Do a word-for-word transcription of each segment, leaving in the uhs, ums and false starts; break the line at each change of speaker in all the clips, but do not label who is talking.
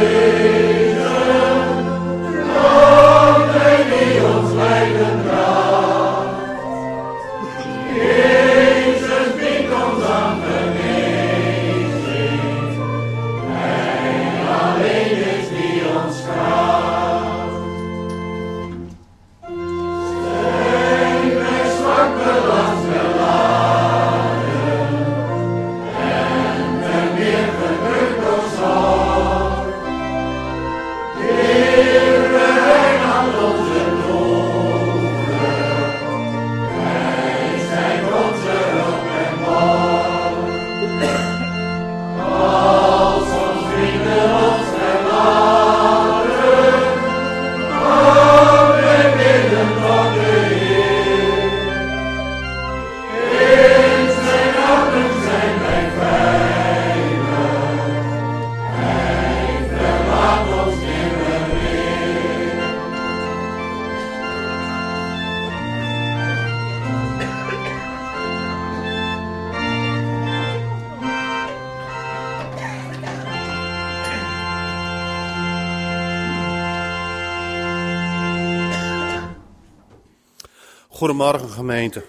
Goedemorgen gemeente.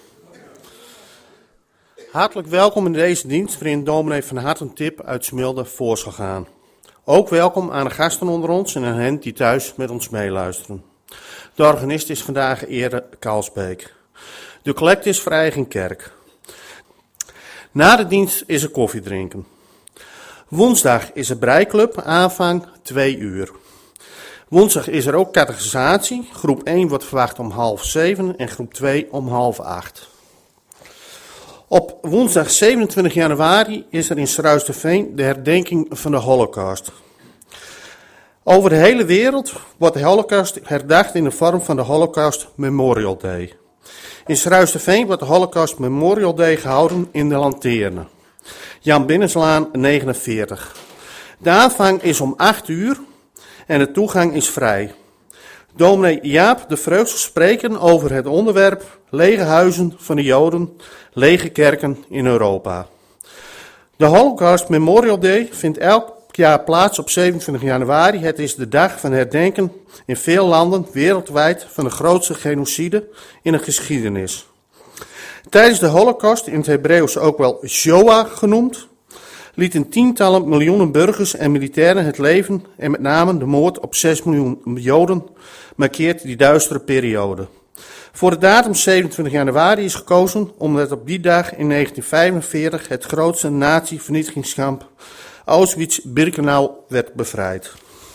Hartelijk welkom in deze dienst waarin dominee Van Hartentip uit Smilde voor zal gaan. Ook welkom aan de gasten onder ons en aan hen die thuis met ons meeluisteren. De organist is vandaag Ere Kalsbeek. De collect is voor eigen kerk. Na de dienst is er koffie drinken. Woensdag is er breiklub, aanvang twee uur. Woensdag is er ook catechisatie. Groep één wordt verwacht om half zeven en groep twee om half acht. Op woensdag zevenentwintig januari is er in Sruisterveen de herdenking van de Holocaust. Over de hele wereld wordt de Holocaust herdacht in de vorm van de Holocaust Memorial Day. In Sruisterveen wordt de Holocaust Memorial Day gehouden in de Lanterne. Jan Binnenslaan negenenveertig. De aanvang is om acht uur en de toegang is vrij. Dominee Jaap de Vreugd zal spreken over het onderwerp lege huizen van de Joden, lege kerken in Europa. De Holocaust Memorial Day vindt elk jaar plaats op zevenentwintig januari. Het is de dag van herdenken in veel landen wereldwijd van de grootste genocide in de geschiedenis. Tijdens de Holocaust, in het Hebreeuws ook wel Shoah genoemd, lieten tientallen miljoenen burgers en militairen het leven en met name de moord op zes miljoen Joden markeert die duistere periode. Voor de datum zevenentwintig januari is gekozen omdat op die dag in negentien vijfenveertig het grootste nazi-vernietigingskamp Auschwitz-Birkenau werd bevrijd.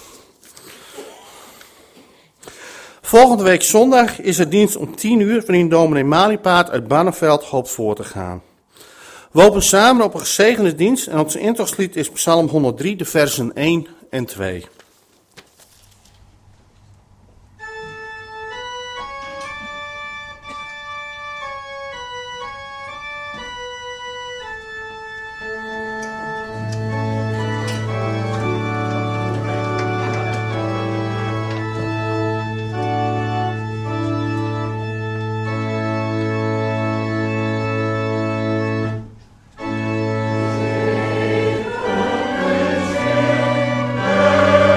Volgende week zondag is er dienst om tien uur waarin dominee Maliepaard uit Barneveld hoopt voor te gaan. We hopen samen op een gezegende dienst en ons intochtslied is Psalm honderddrie, de versen één en twee.
Amen.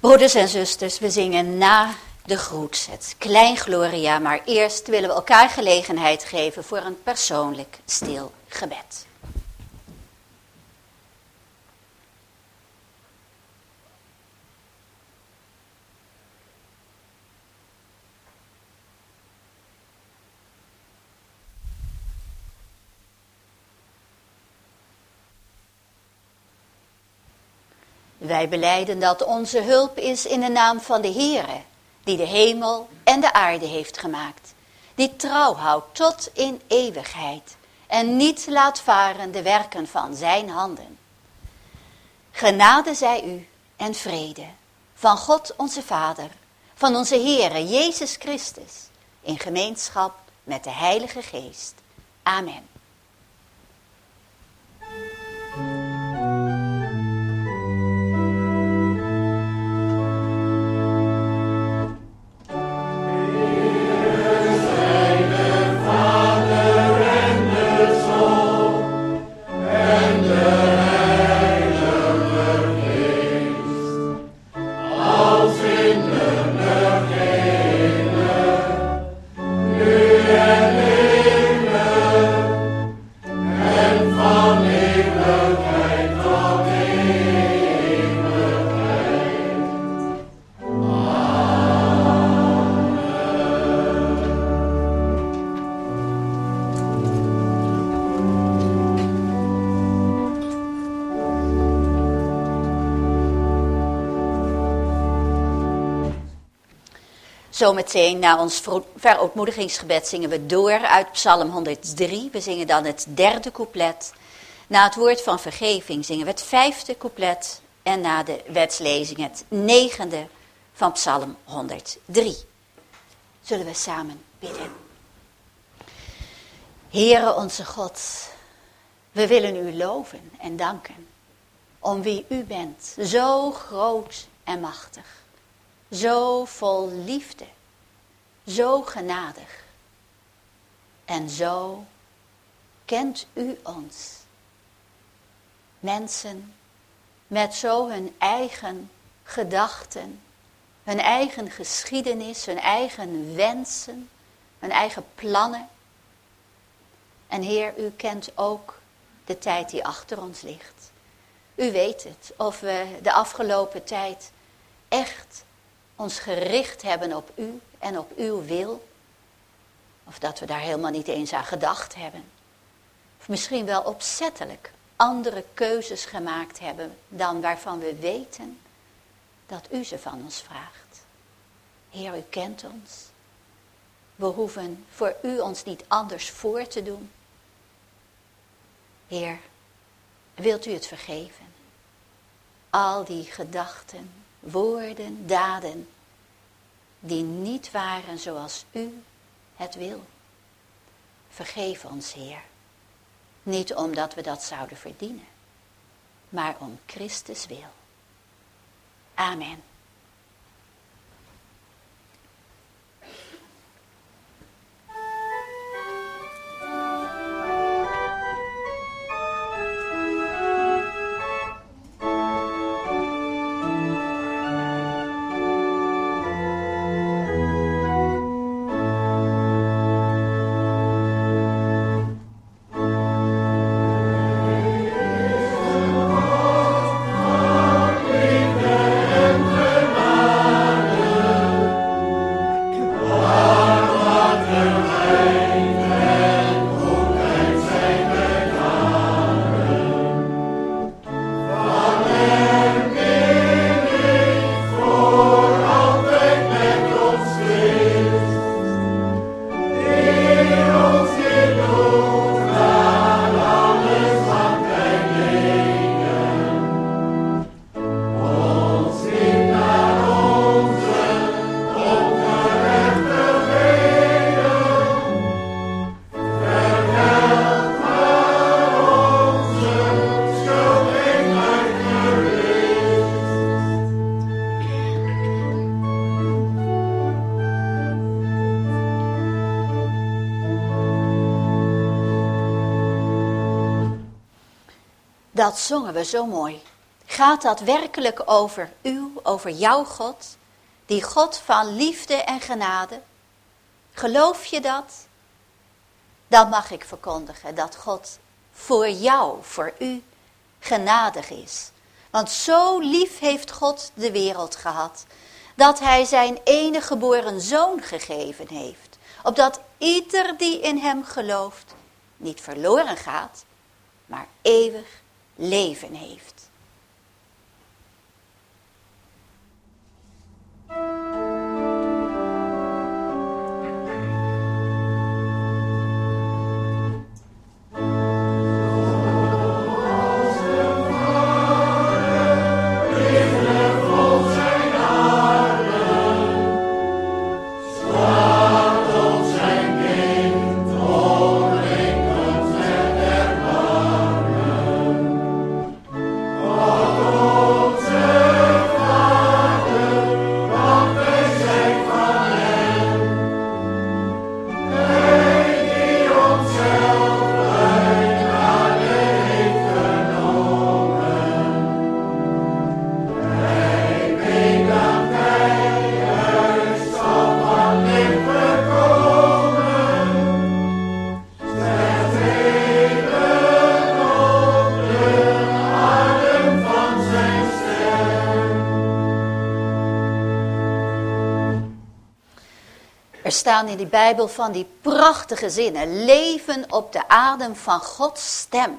Broeders en zusters, we zingen na de groet, het Klein Gloria, maar eerst willen we elkaar gelegenheid geven voor een persoonlijk stil gebed. Wij belijden dat onze hulp is in de naam van de Heere, die de hemel en de aarde heeft gemaakt, die trouw houdt tot in eeuwigheid en niet laat varen de werken van zijn handen. Genade zij u en vrede van God onze Vader, van onze Heere Jezus Christus, in gemeenschap met de Heilige Geest. Amen. Zometeen na ons verootmoedigingsgebed zingen we door uit Psalm honderddrie. We zingen dan het derde couplet. Na het woord van vergeving zingen we het vijfde couplet. En na de wetslezing het negende van Psalm honderddrie. Zullen we samen bidden. Heere onze God, we willen u loven en danken om wie u bent. Zo groot en machtig. Zo vol liefde, zo genadig. En zo kent u ons. Mensen met zo hun eigen gedachten, hun eigen geschiedenis, hun eigen wensen, hun eigen plannen. En Heer, u kent ook de tijd die achter ons ligt. U weet het, of we de afgelopen tijd echt ons gericht hebben op u en op uw wil. Of dat we daar helemaal niet eens aan gedacht hebben. Of misschien wel opzettelijk andere keuzes gemaakt hebben dan waarvan we weten dat u ze van ons vraagt. Heer, u kent ons. We hoeven voor u ons niet anders voor te doen. Heer, wilt u het vergeven? Al die gedachten, woorden, daden, die niet waren zoals u het wil. Vergeef ons, Heer. Niet omdat we dat zouden verdienen, maar om Christus wil. Amen. Dat zongen we zo mooi. Gaat dat werkelijk over u, over jouw God? Die God van liefde en genade? Geloof je dat? Dan mag ik verkondigen dat God voor jou, voor u, genadig is. Want zo lief heeft God de wereld gehad, dat hij zijn enige geboren zoon gegeven heeft, opdat ieder die in hem gelooft niet verloren gaat, maar eeuwig leven heeft. Er staan in die Bijbel van die prachtige zinnen. Leven op de adem van Gods stem.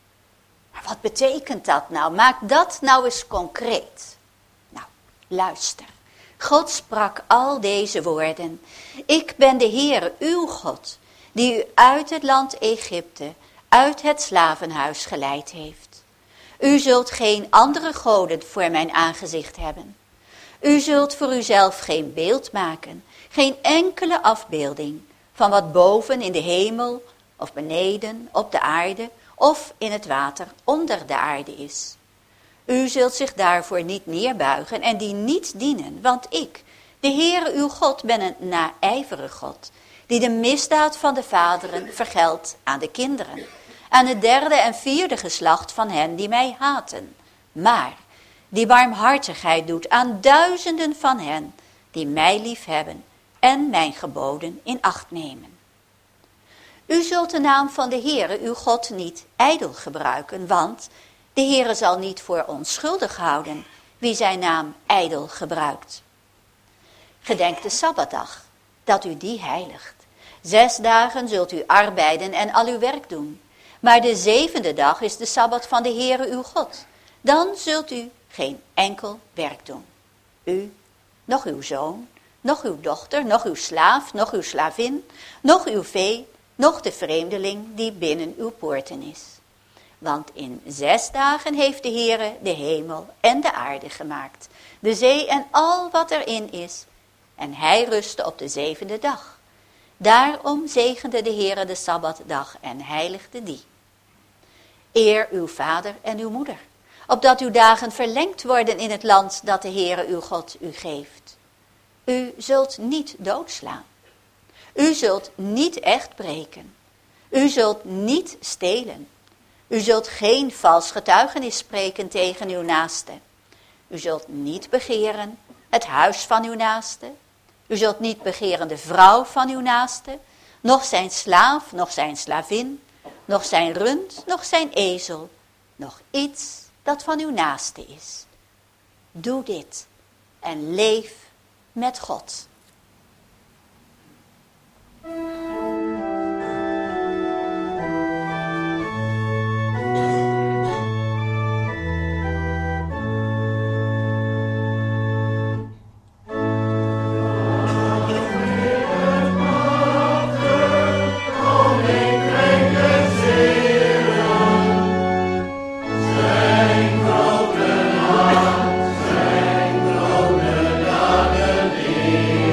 Maar wat betekent dat nou? Maak dat nou eens concreet. Nou, luister. God sprak al deze woorden. Ik ben de Heere, uw God, die u uit het land Egypte, uit het slavenhuis geleid heeft. U zult geen andere goden voor mijn aangezicht hebben. U zult voor uzelf geen beeld maken, geen enkele afbeelding van wat boven in de hemel of beneden op de aarde of in het water onder de aarde is. U zult zich daarvoor niet neerbuigen en die niet dienen, want ik, de Heere uw God, ben een naijverig God, die de misdaad van de vaderen vergeldt aan de kinderen, aan het derde en vierde geslacht van hen die mij haten, maar die barmhartigheid doet aan duizenden van hen die mij liefhebben en mijn geboden in acht nemen. U zult de naam van de Heere uw God niet ijdel gebruiken, want de Heere zal niet voor onschuldig houden wie zijn naam ijdel gebruikt. Gedenk de Sabbatdag, dat u die heiligt. Zes dagen zult u arbeiden en al uw werk doen, maar de zevende dag is de Sabbat van de Heere uw God. Dan zult u geen enkel werk doen. U, nog uw zoon, nog uw dochter, nog uw slaaf, nog uw slavin, nog uw vee, nog de vreemdeling die binnen uw poorten is. Want in zes dagen heeft de Heere de hemel en de aarde gemaakt, de zee en al wat erin is. En hij rustte op de zevende dag. Daarom zegende de Heere de Sabbatdag en heiligde die. Eer uw vader en uw moeder, opdat uw dagen verlengd worden in het land dat de Heere uw God u geeft. U zult niet doodslaan. U zult niet echt breken. U zult niet stelen. U zult geen vals getuigenis spreken tegen uw naaste. U zult niet begeren het huis van uw naaste. U zult niet begeren de vrouw van uw naaste, noch zijn slaaf, noch zijn slavin, noch zijn rund, noch zijn ezel, noch iets dat van uw naaste is. Doe dit en leef met God.
Zijn grote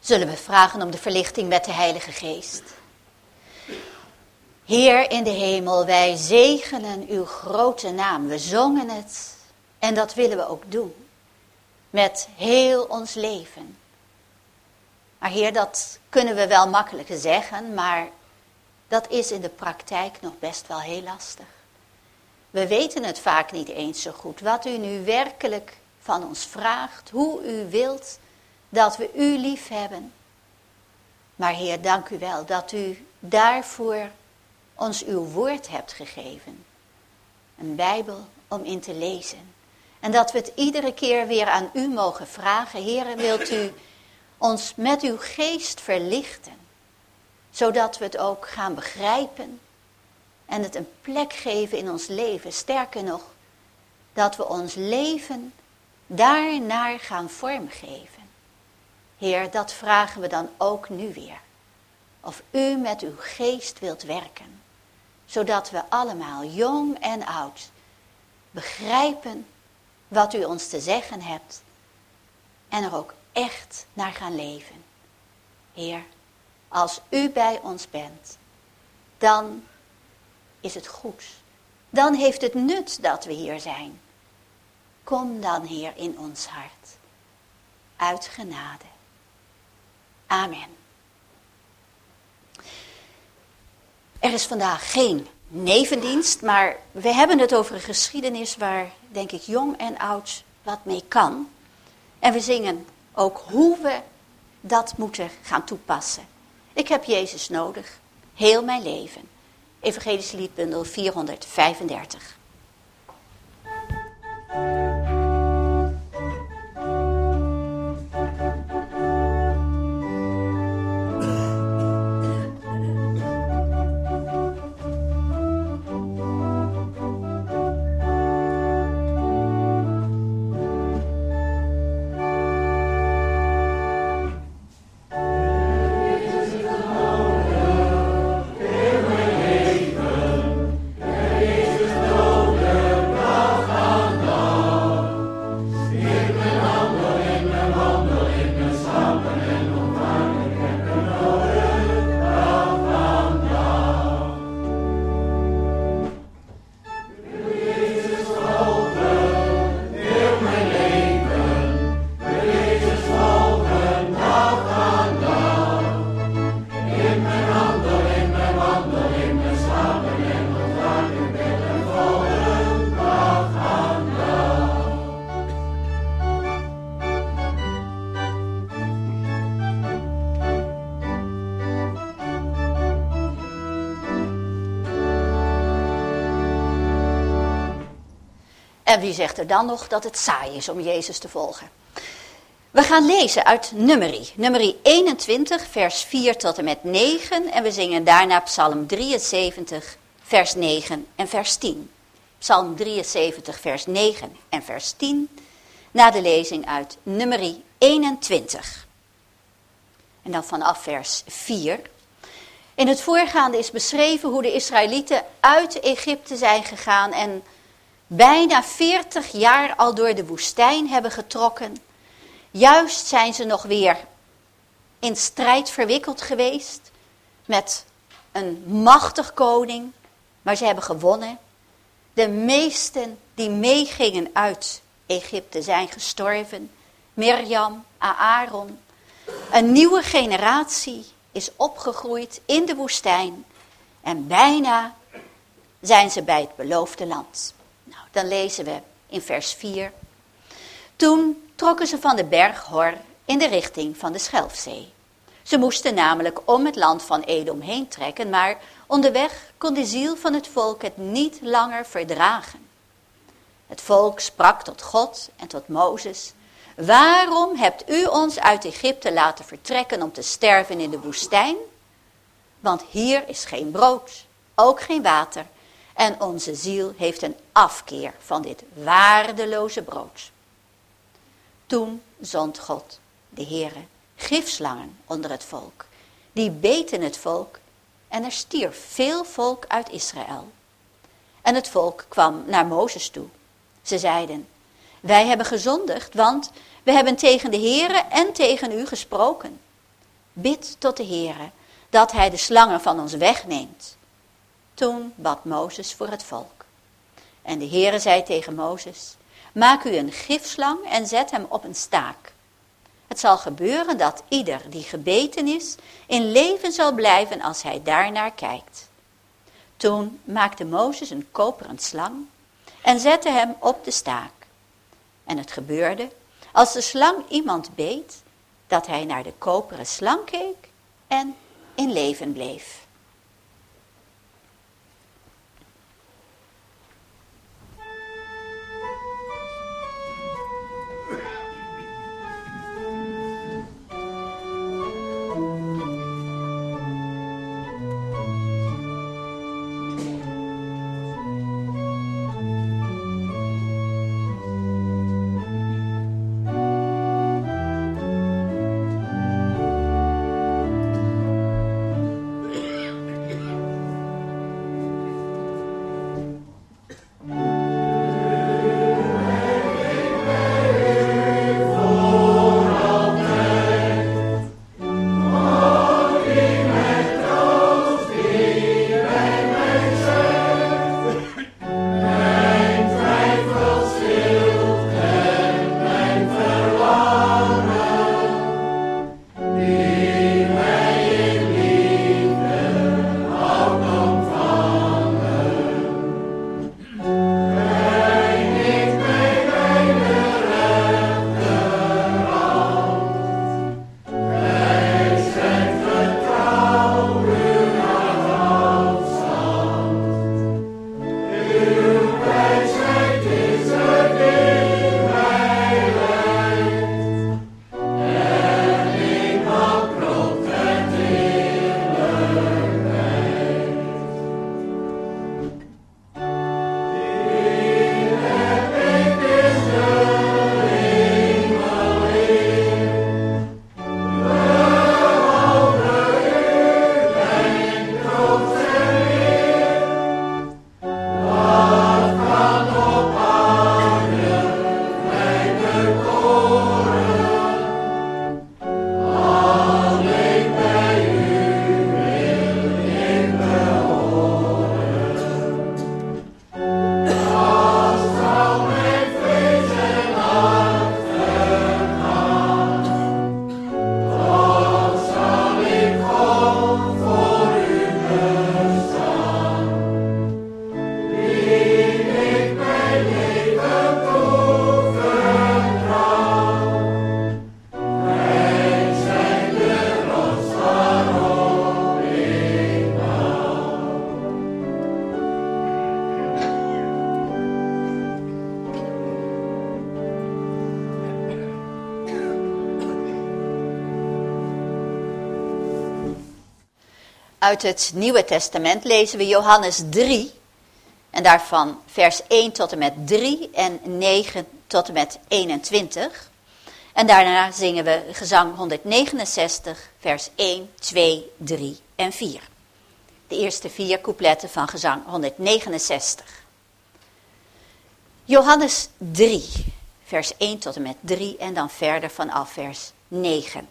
Zullen we vragen om de verlichting met de Heilige Geest. Heer in de hemel, wij zegenen uw grote naam. We zongen het en dat willen we ook doen. Met heel ons leven. Maar Heer, dat kunnen we wel makkelijk zeggen, maar dat is in de praktijk nog best wel heel lastig. We weten het vaak niet eens zo goed. Wat u nu werkelijk van ons vraagt, hoe u wilt dat we u lief hebben. Maar Heer, dank u wel dat u daarvoor ons uw woord hebt gegeven. Een Bijbel om in te lezen. En dat we het iedere keer weer aan u mogen vragen. Heer, wilt u ons met uw geest verlichten. Zodat we het ook gaan begrijpen. En het een plek geven in ons leven. Sterker nog, dat we ons leven daarnaar gaan vormgeven. Heer, dat vragen we dan ook nu weer. Of u met uw geest wilt werken. Zodat we allemaal, jong en oud, begrijpen wat u ons te zeggen hebt. En er ook echt naar gaan leven. Heer, als u bij ons bent, dan is het goed. Dan heeft het nut dat we hier zijn. Kom dan, Heer, in ons hart. Uit genade. Amen. Er is vandaag geen nevendienst, maar we hebben het over een geschiedenis waar, denk ik, jong en oud wat mee kan. En we zingen ook hoe we dat moeten gaan toepassen. Ik heb Jezus nodig, heel mijn leven. Evangelische liedbundel vierhonderdvijfendertig. En wie zegt er dan nog dat het saai is om Jezus te volgen? We gaan lezen uit Numeri. Numeri eenentwintig, vers vier tot en met negen. En we zingen daarna Psalm drieënzeventig, vers negen en vers tien. Psalm drieënzeventig, vers negen en vers tien. Na de lezing uit Numeri eenentwintig. En dan vanaf vers vier. In het voorgaande is beschreven hoe de Israëlieten uit Egypte zijn gegaan en bijna veertig jaar al door de woestijn hebben getrokken. Juist zijn ze nog weer in strijd verwikkeld geweest met een machtig koning, maar ze hebben gewonnen. De meesten die meegingen uit Egypte zijn gestorven. Mirjam, Aaron. Een nieuwe generatie is opgegroeid in de woestijn en bijna zijn ze bij het beloofde land. Nou, dan lezen we in vers vier. Toen trokken ze van de berg Hor in de richting van de Schelfzee. Ze moesten namelijk om het land van Edom heen trekken, maar onderweg kon de ziel van het volk het niet langer verdragen. Het volk sprak tot God en tot Mozes: waarom hebt u ons uit Egypte laten vertrekken om te sterven in de woestijn? Want hier is geen brood, ook geen water. En onze ziel heeft een afkeer van dit waardeloze brood. Toen zond God, de Heere, gifslangen onder het volk. Die beten het volk en er stierf veel volk uit Israël. En het volk kwam naar Mozes toe. Ze zeiden: wij hebben gezondigd, want we hebben tegen de Heere en tegen u gesproken. bid tot de Heere, dat hij de slangen van ons wegneemt. Toen bad Mozes voor het volk. En de Heere zei tegen Mozes, maak u een gifslang en zet hem op een staak. Het zal gebeuren dat ieder die gebeten is, in leven zal blijven als hij daarnaar kijkt. Toen maakte Mozes een koperen slang en zette hem op de staak. En het gebeurde, als de slang iemand beet, dat hij naar de koperen slang keek en in leven bleef. Uit het Nieuwe Testament lezen we Johannes drie. En daarvan vers één tot en met drie en negen tot en met eenentwintig. En daarna zingen we gezang honderdnegenenzestig, vers één, twee, drie en vier. De eerste vier coupletten van gezang honderdnegenenzestig. Johannes drie, vers één tot en met drie en dan verder vanaf vers negen.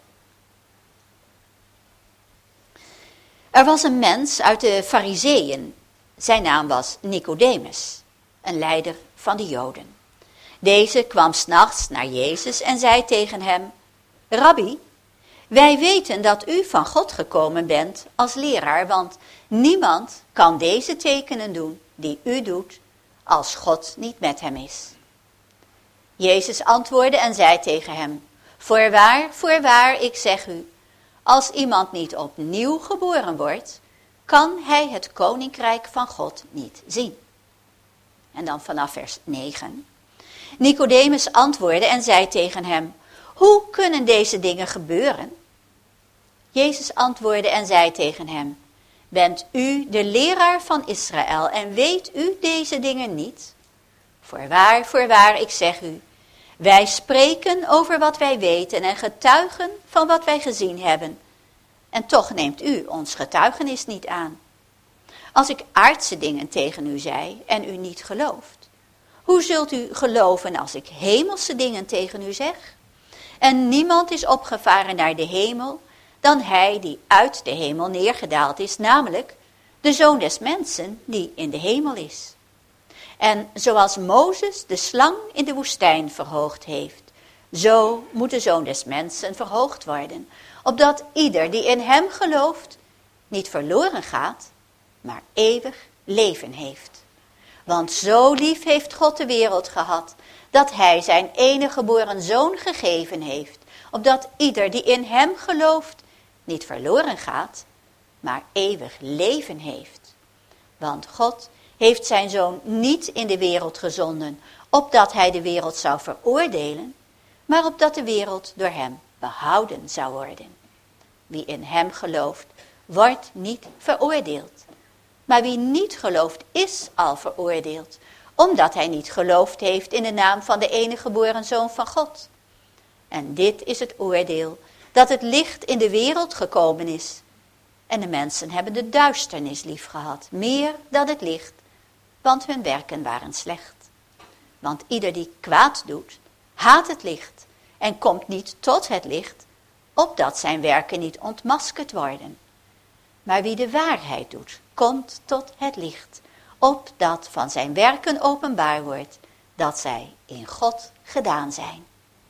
Er was een mens uit de Farizeeën. Zijn naam was Nicodemus, een leider van de Joden. Deze kwam 's nachts naar Jezus en zei tegen hem: Rabbi, wij weten dat u van God gekomen bent als leraar, want niemand kan deze tekenen doen die u doet, als God niet met hem is. Jezus antwoordde en zei tegen hem: Voorwaar, voorwaar, ik zeg u, als iemand niet opnieuw geboren wordt, kan hij het koninkrijk van God niet zien. En dan vanaf vers negen. Nicodemus antwoordde en zei tegen hem: Hoe kunnen deze dingen gebeuren? Jezus antwoordde en zei tegen hem: Bent u de leraar van Israël en weet u deze dingen niet? Voorwaar, voorwaar, ik zeg u, wij spreken over wat wij weten en getuigen van wat wij gezien hebben. En toch neemt u ons getuigenis niet aan. Als ik aardse dingen tegen u zei en u niet gelooft, hoe zult u geloven als ik hemelse dingen tegen u zeg? En niemand is opgevaren naar de hemel dan hij die uit de hemel neergedaald is, namelijk de Zoon des Mensen die in de hemel is. En zoals Mozes de slang in de woestijn verhoogd heeft, zo moet de Zoon des Mensen verhoogd worden, opdat ieder die in hem gelooft niet verloren gaat, maar eeuwig leven heeft. Want zo lief heeft God de wereld gehad, dat hij zijn enige geboren zoon gegeven heeft, opdat ieder die in hem gelooft niet verloren gaat, maar eeuwig leven heeft. Want God heeft zijn zoon niet in de wereld gezonden, opdat hij de wereld zou veroordelen, maar opdat de wereld door hem behouden zou worden. Wie in hem gelooft, wordt niet veroordeeld. Maar wie niet gelooft, is al veroordeeld, omdat hij niet geloofd heeft in de naam van de enige geboren Zoon van God. En dit is het oordeel, dat het licht in de wereld gekomen is. En de mensen hebben de duisternis lief gehad, meer dan het licht, want hun werken waren slecht. Want ieder die kwaad doet, haat het licht en komt niet tot het licht, opdat zijn werken niet ontmaskerd worden. Maar wie de waarheid doet, komt tot het licht, opdat van zijn werken openbaar wordt, dat zij in God gedaan zijn.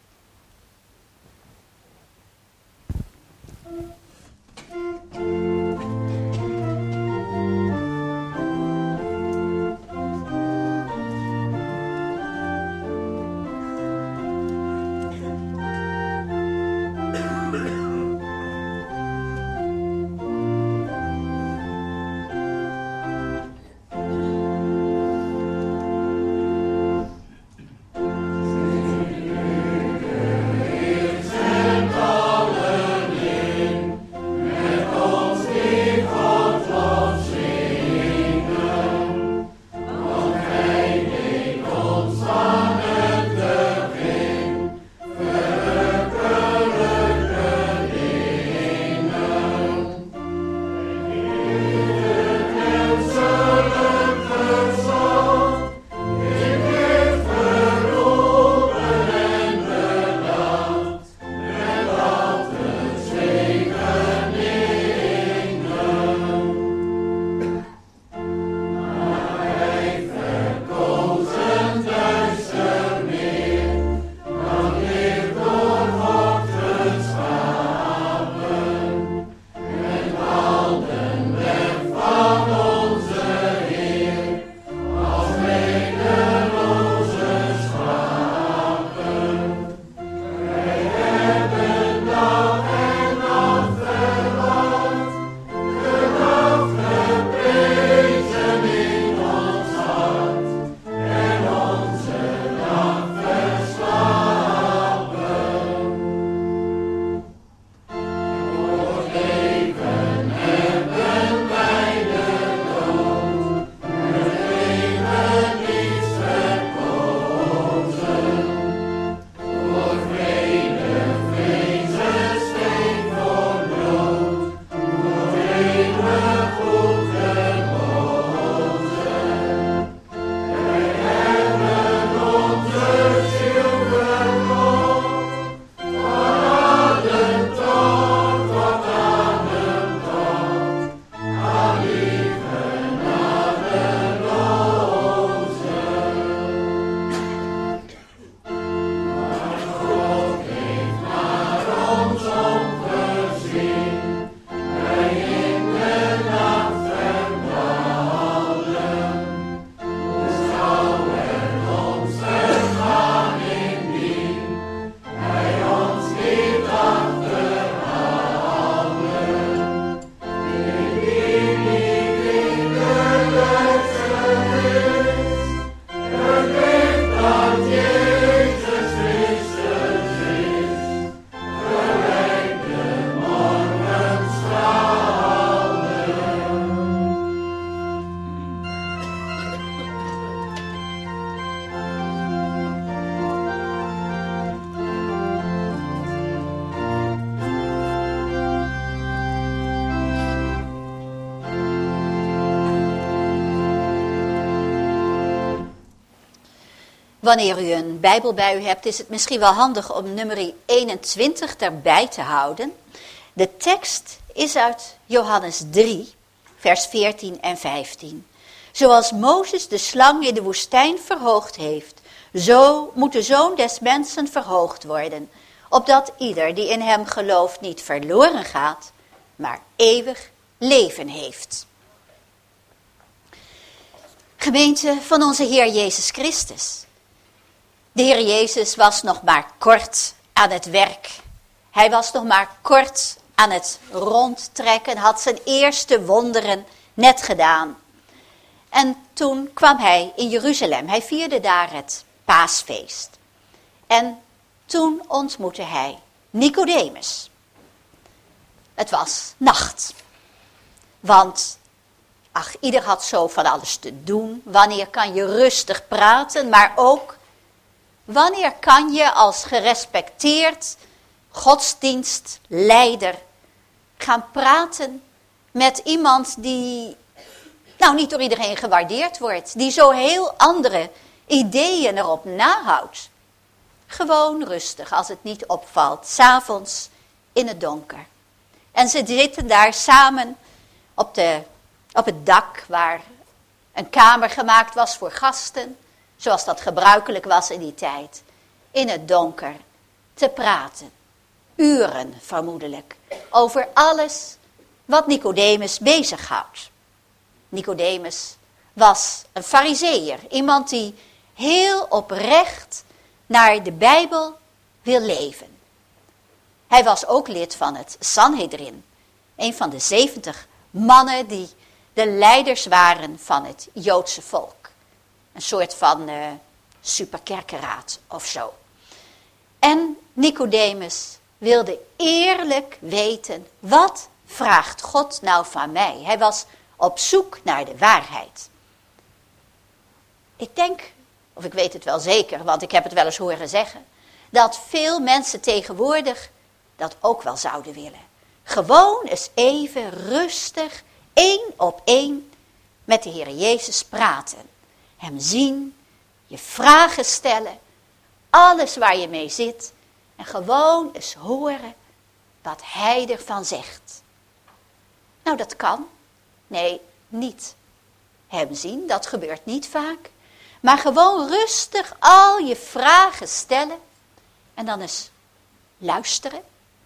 Wanneer u een Bijbel bij u hebt, is het misschien wel handig om nummer eenentwintig erbij te houden. De tekst is uit Johannes drie, vers veertien en vijftien. Zoals Mozes de slang in de woestijn verhoogd heeft, zo moet de Zoon des Mensen verhoogd worden, opdat ieder die in hem gelooft niet verloren gaat, maar eeuwig leven heeft. Gemeente van onze Heer Jezus Christus. De Heer Jezus was nog maar kort aan het werk. Hij was nog maar kort aan het rondtrekken, had zijn eerste wonderen net gedaan. En toen kwam hij in Jeruzalem. Hij vierde daar het paasfeest. En toen ontmoette hij Nicodemus. Het was nacht. Want, ach, ieder had zo van alles te doen. Wanneer kan je rustig praten, maar ook wanneer kan je als gerespecteerd godsdienstleider gaan praten met iemand die nou niet door iedereen gewaardeerd wordt, die zo heel andere ideeën erop nahoudt. Gewoon rustig, als het niet opvalt, 's avonds in het donker. En ze zitten daar samen op, de, op het dak waar een kamer gemaakt was voor gasten, zoals dat gebruikelijk was in die tijd, in het donker te praten. Uren vermoedelijk, over alles wat Nicodemus bezighoudt. Nicodemus was een farizeeër, iemand die heel oprecht naar de Bijbel wil leven. Hij was ook lid van het Sanhedrin, een van de zeventig mannen die de leiders waren van het Joodse volk. Een soort van uh, superkerkeraad of zo. En Nicodemus wilde eerlijk weten, wat vraagt God nou van mij? Hij was op zoek naar de waarheid. Ik denk, of ik weet het wel zeker, want ik heb het wel eens horen zeggen, dat veel mensen tegenwoordig dat ook wel zouden willen. Gewoon eens even rustig, één op één, met de Heer Jezus praten. Hem zien, je vragen stellen, alles waar je mee zit. En gewoon eens horen wat hij ervan zegt. Nou, dat kan. Nee, niet hem zien, dat gebeurt niet vaak. Maar gewoon rustig al je vragen stellen. En dan eens luisteren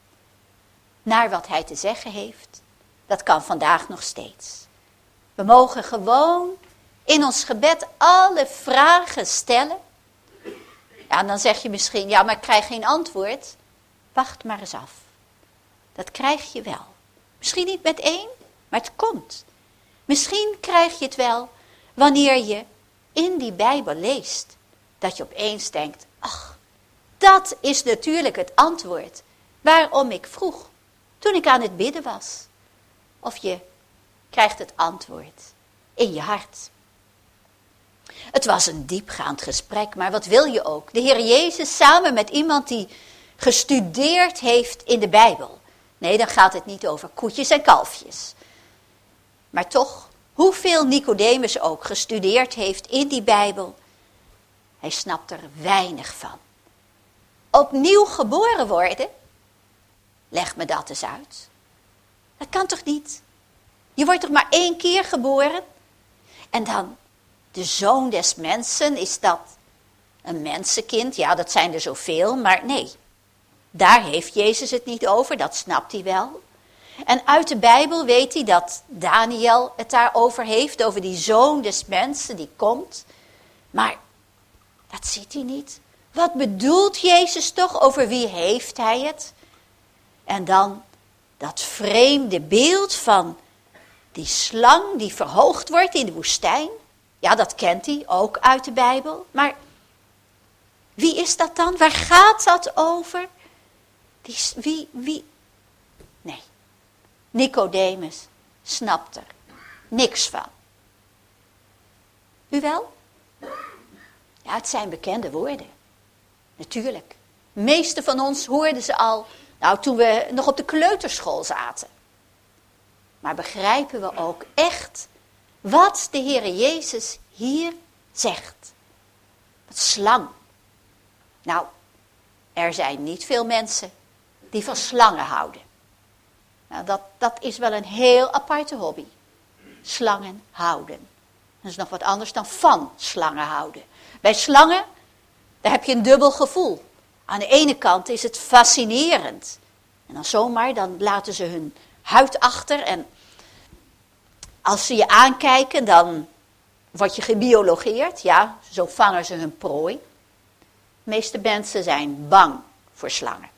naar wat hij te zeggen heeft. Dat kan vandaag nog steeds. We mogen gewoon in ons gebed alle vragen stellen. Ja, en dan zeg je misschien, ja, maar ik krijg geen antwoord. Wacht maar eens af. Dat krijg je wel. Misschien niet met één, maar het komt. Misschien krijg je het wel wanneer je in die Bijbel leest. Dat je opeens denkt, ach, dat is natuurlijk het antwoord waarom ik vroeg toen ik aan het bidden was. Of je krijgt het antwoord in je hart. Het was een diepgaand gesprek, maar wat wil je ook? De Heer Jezus samen met iemand die gestudeerd heeft in de Bijbel. Nee, dan gaat het niet over koetjes en kalfjes. Maar toch, hoeveel Nicodemus ook gestudeerd heeft in die Bijbel, hij snapt er weinig van. Opnieuw geboren worden? Leg me dat eens uit. Dat kan toch niet? Je wordt toch maar één keer geboren? En dan de zoon des mensen, is dat een mensenkind? Ja, dat zijn er zoveel, maar nee. Daar heeft Jezus het niet over, dat snapt hij wel. En uit de Bijbel weet hij dat Daniel het daarover heeft, over die zoon des mensen die komt. Maar dat ziet hij niet. Wat bedoelt Jezus toch? Over wie heeft hij het? En dan dat vreemde beeld van die slang die verhoogd wordt in de woestijn. Ja, dat kent hij ook uit de Bijbel. Maar wie is dat dan? Waar gaat dat over? Die, wie, wie? Nee. Nicodemus snapt er niks van. U wel? Ja, het zijn bekende woorden. Natuurlijk. De meeste van ons hoorden ze al, nou, toen we nog op de kleuterschool zaten. Maar begrijpen we ook echt wat de Heere Jezus hier zegt? Wat slang. Nou, er zijn niet veel mensen die van slangen houden. Nou, dat, dat is wel een heel aparte hobby. Slangen houden. Dat is nog wat anders dan van slangen houden. Bij slangen, daar heb je een dubbel gevoel. Aan de ene kant is het fascinerend. En dan zomaar, dan laten ze hun huid achter. En als ze je aankijken, dan word je gebiologeerd. Ja, zo vangen ze hun prooi. De meeste mensen zijn bang voor slangen.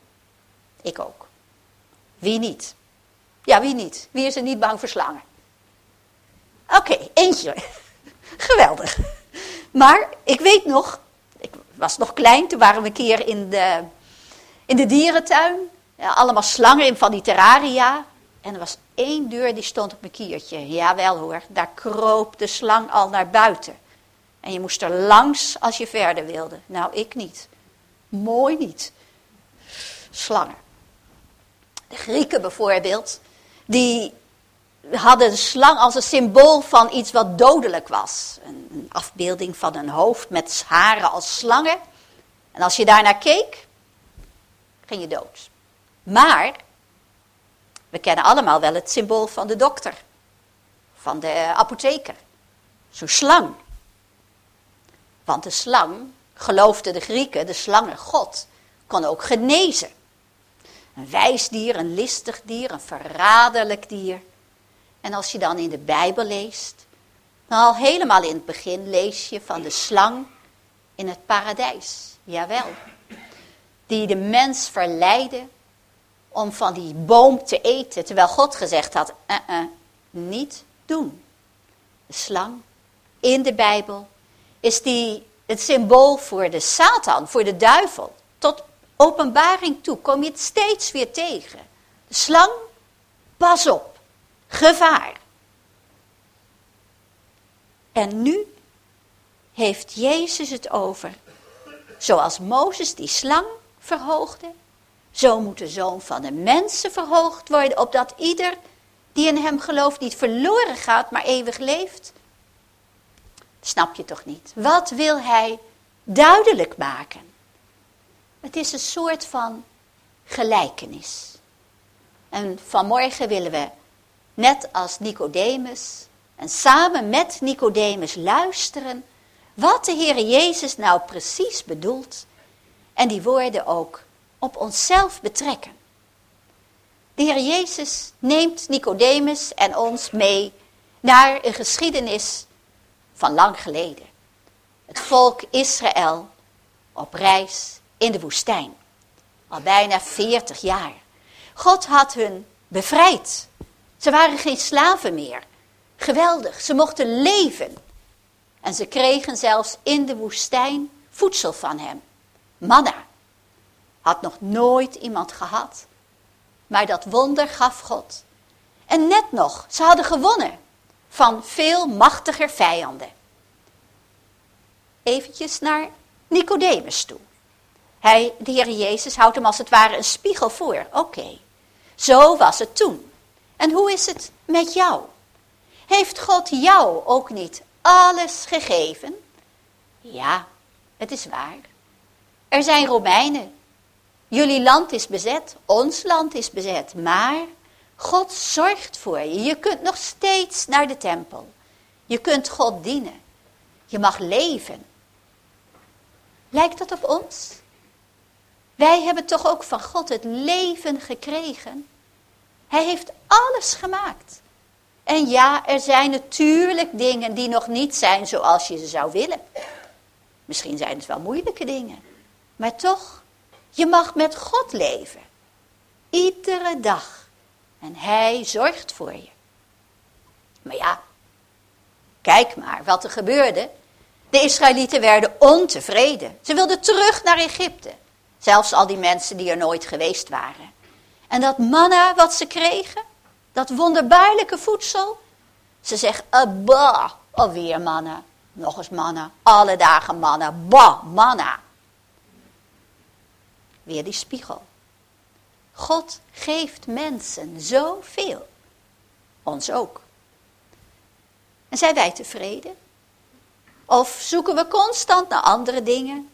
Ik ook. Wie niet? Ja, wie niet? Wie is er niet bang voor slangen? Oké, okay, eentje. Geweldig. Maar ik weet nog, ik was nog klein, toen waren we een keer in de, in de dierentuin. Ja, allemaal slangen in van die terraria. En er was één deur die stond op een kiertje. Jawel hoor, daar kroop de slang al naar buiten. En je moest er langs als je verder wilde. Nou, ik niet. Mooi niet. Slangen. De Grieken bijvoorbeeld, die hadden de slang als een symbool van iets wat dodelijk was. Een, een afbeelding van een hoofd met haren als slangen. En als je daarnaar keek, ging je dood. Maar, we kennen allemaal wel het symbool van de dokter. Van de apotheker. Zo'n slang. Want de slang, geloofden de Grieken, de slangengod, kon ook genezen. Een wijs dier, een listig dier, een verraderlijk dier. En als je dan in de Bijbel leest, dan al helemaal in het begin lees je van de slang in het paradijs. Jawel. Die de mens verleidde om van die boom te eten, terwijl God gezegd had, uh-uh, niet doen. De slang in de Bijbel is die het symbool voor de Satan, voor de duivel. Tot openbaring toe kom je het steeds weer tegen. De slang, pas op, gevaar. En nu heeft Jezus het over, zoals Mozes die slang verhoogde, zo moet de Zoon van de mensen verhoogd worden, opdat ieder die in hem gelooft niet verloren gaat, maar eeuwig leeft. Snap je toch niet? Wat wil hij duidelijk maken? Het is een soort van gelijkenis. En vanmorgen willen we, net als Nicodemus, en samen met Nicodemus luisteren wat de Heer Jezus nou precies bedoelt. En die woorden ook op onszelf betrekken. De Heer Jezus neemt Nicodemus en ons mee naar een geschiedenis van lang geleden. Het volk Israël op reis in de woestijn. Al bijna veertig jaar. God had hun bevrijd. Ze waren geen slaven meer. Geweldig, ze mochten leven. En ze kregen zelfs in de woestijn voedsel van hem. Manna. Had nog nooit iemand gehad. Maar dat wonder gaf God. En net nog, ze hadden gewonnen van veel machtiger vijanden. Eventjes naar Nicodemus toe. Hij, de Heer Jezus, houdt hem als het ware een spiegel voor. Oké, okay. Zo was het toen. En hoe is het met jou? Heeft God jou ook niet alles gegeven? Ja, het is waar. Er zijn Romeinen. Jullie land is bezet, ons land is bezet. Maar God zorgt voor je. Je kunt nog steeds naar de tempel. Je kunt God dienen. Je mag leven. Lijkt dat op ons? Wij hebben toch ook van God het leven gekregen. Hij heeft alles gemaakt. En ja, er zijn natuurlijk dingen die nog niet zijn zoals je ze zou willen. Misschien zijn het wel moeilijke dingen. Maar toch, je mag met God leven. Iedere dag. En hij zorgt voor je. Maar ja, kijk maar wat er gebeurde. De Israëlieten werden ontevreden. Ze wilden terug naar Egypte. Zelfs al die mensen die er nooit geweest waren. En dat manna wat ze kregen, dat wonderbaarlijke voedsel. Ze zeggen, bah, alweer manna. Nog eens manna, alle dagen manna, bah, manna. Weer die spiegel. God geeft mensen zoveel. Ons ook. En zijn wij tevreden? Of zoeken we constant naar andere dingen?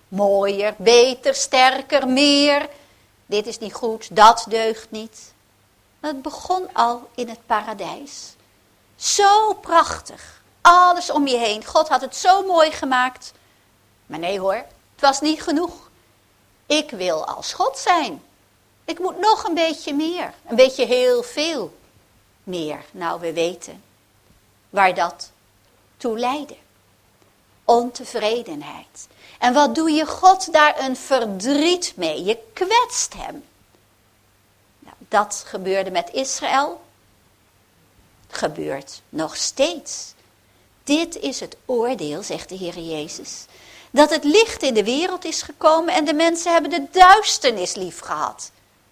Mooier, beter, sterker, meer. Dit is niet goed, dat deugt niet. Het begon al in het paradijs. Zo prachtig. Alles om je heen. God had het zo mooi gemaakt. Maar nee hoor, het was niet genoeg. Ik wil als God zijn. Ik moet nog een beetje meer. Een beetje heel veel meer. Nou, we weten waar dat toe leidde. Ontevredenheid. En wat doe je God daar een verdriet mee? Je kwetst hem. Nou, dat gebeurde met Israël. Gebeurt nog steeds. Dit is het oordeel, zegt de Heer Jezus. Dat het licht in de wereld is gekomen en de mensen hebben de duisternis lief gehad.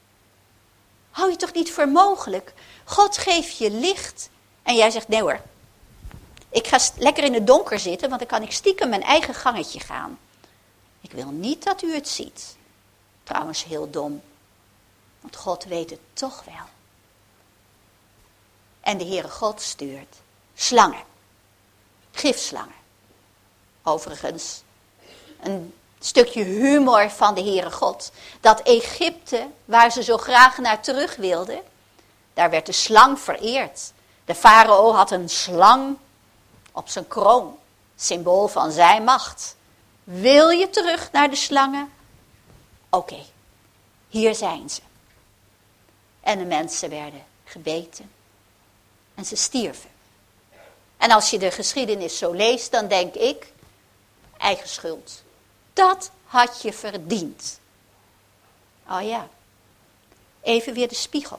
Hou je toch niet voor mogelijk? God geeft je licht en jij zegt nee hoor. Ik ga lekker in het donker zitten, want dan kan ik stiekem mijn eigen gangetje gaan. Ik wil niet dat u het ziet. Trouwens heel dom. Want God weet het toch wel. En de Heere God stuurt slangen. Gifslangen. Overigens, een stukje humor van de Heere God. Dat Egypte, waar ze zo graag naar terug wilden, daar werd de slang vereerd. De farao had een slang op zijn kroon. Symbool van zijn macht. Wil je terug naar de slangen? Oké, okay, hier zijn ze. En de mensen werden gebeten. En ze stierven. En als je de geschiedenis zo leest, dan denk ik, eigen schuld. Dat had je verdiend. Oh ja, even weer de spiegel.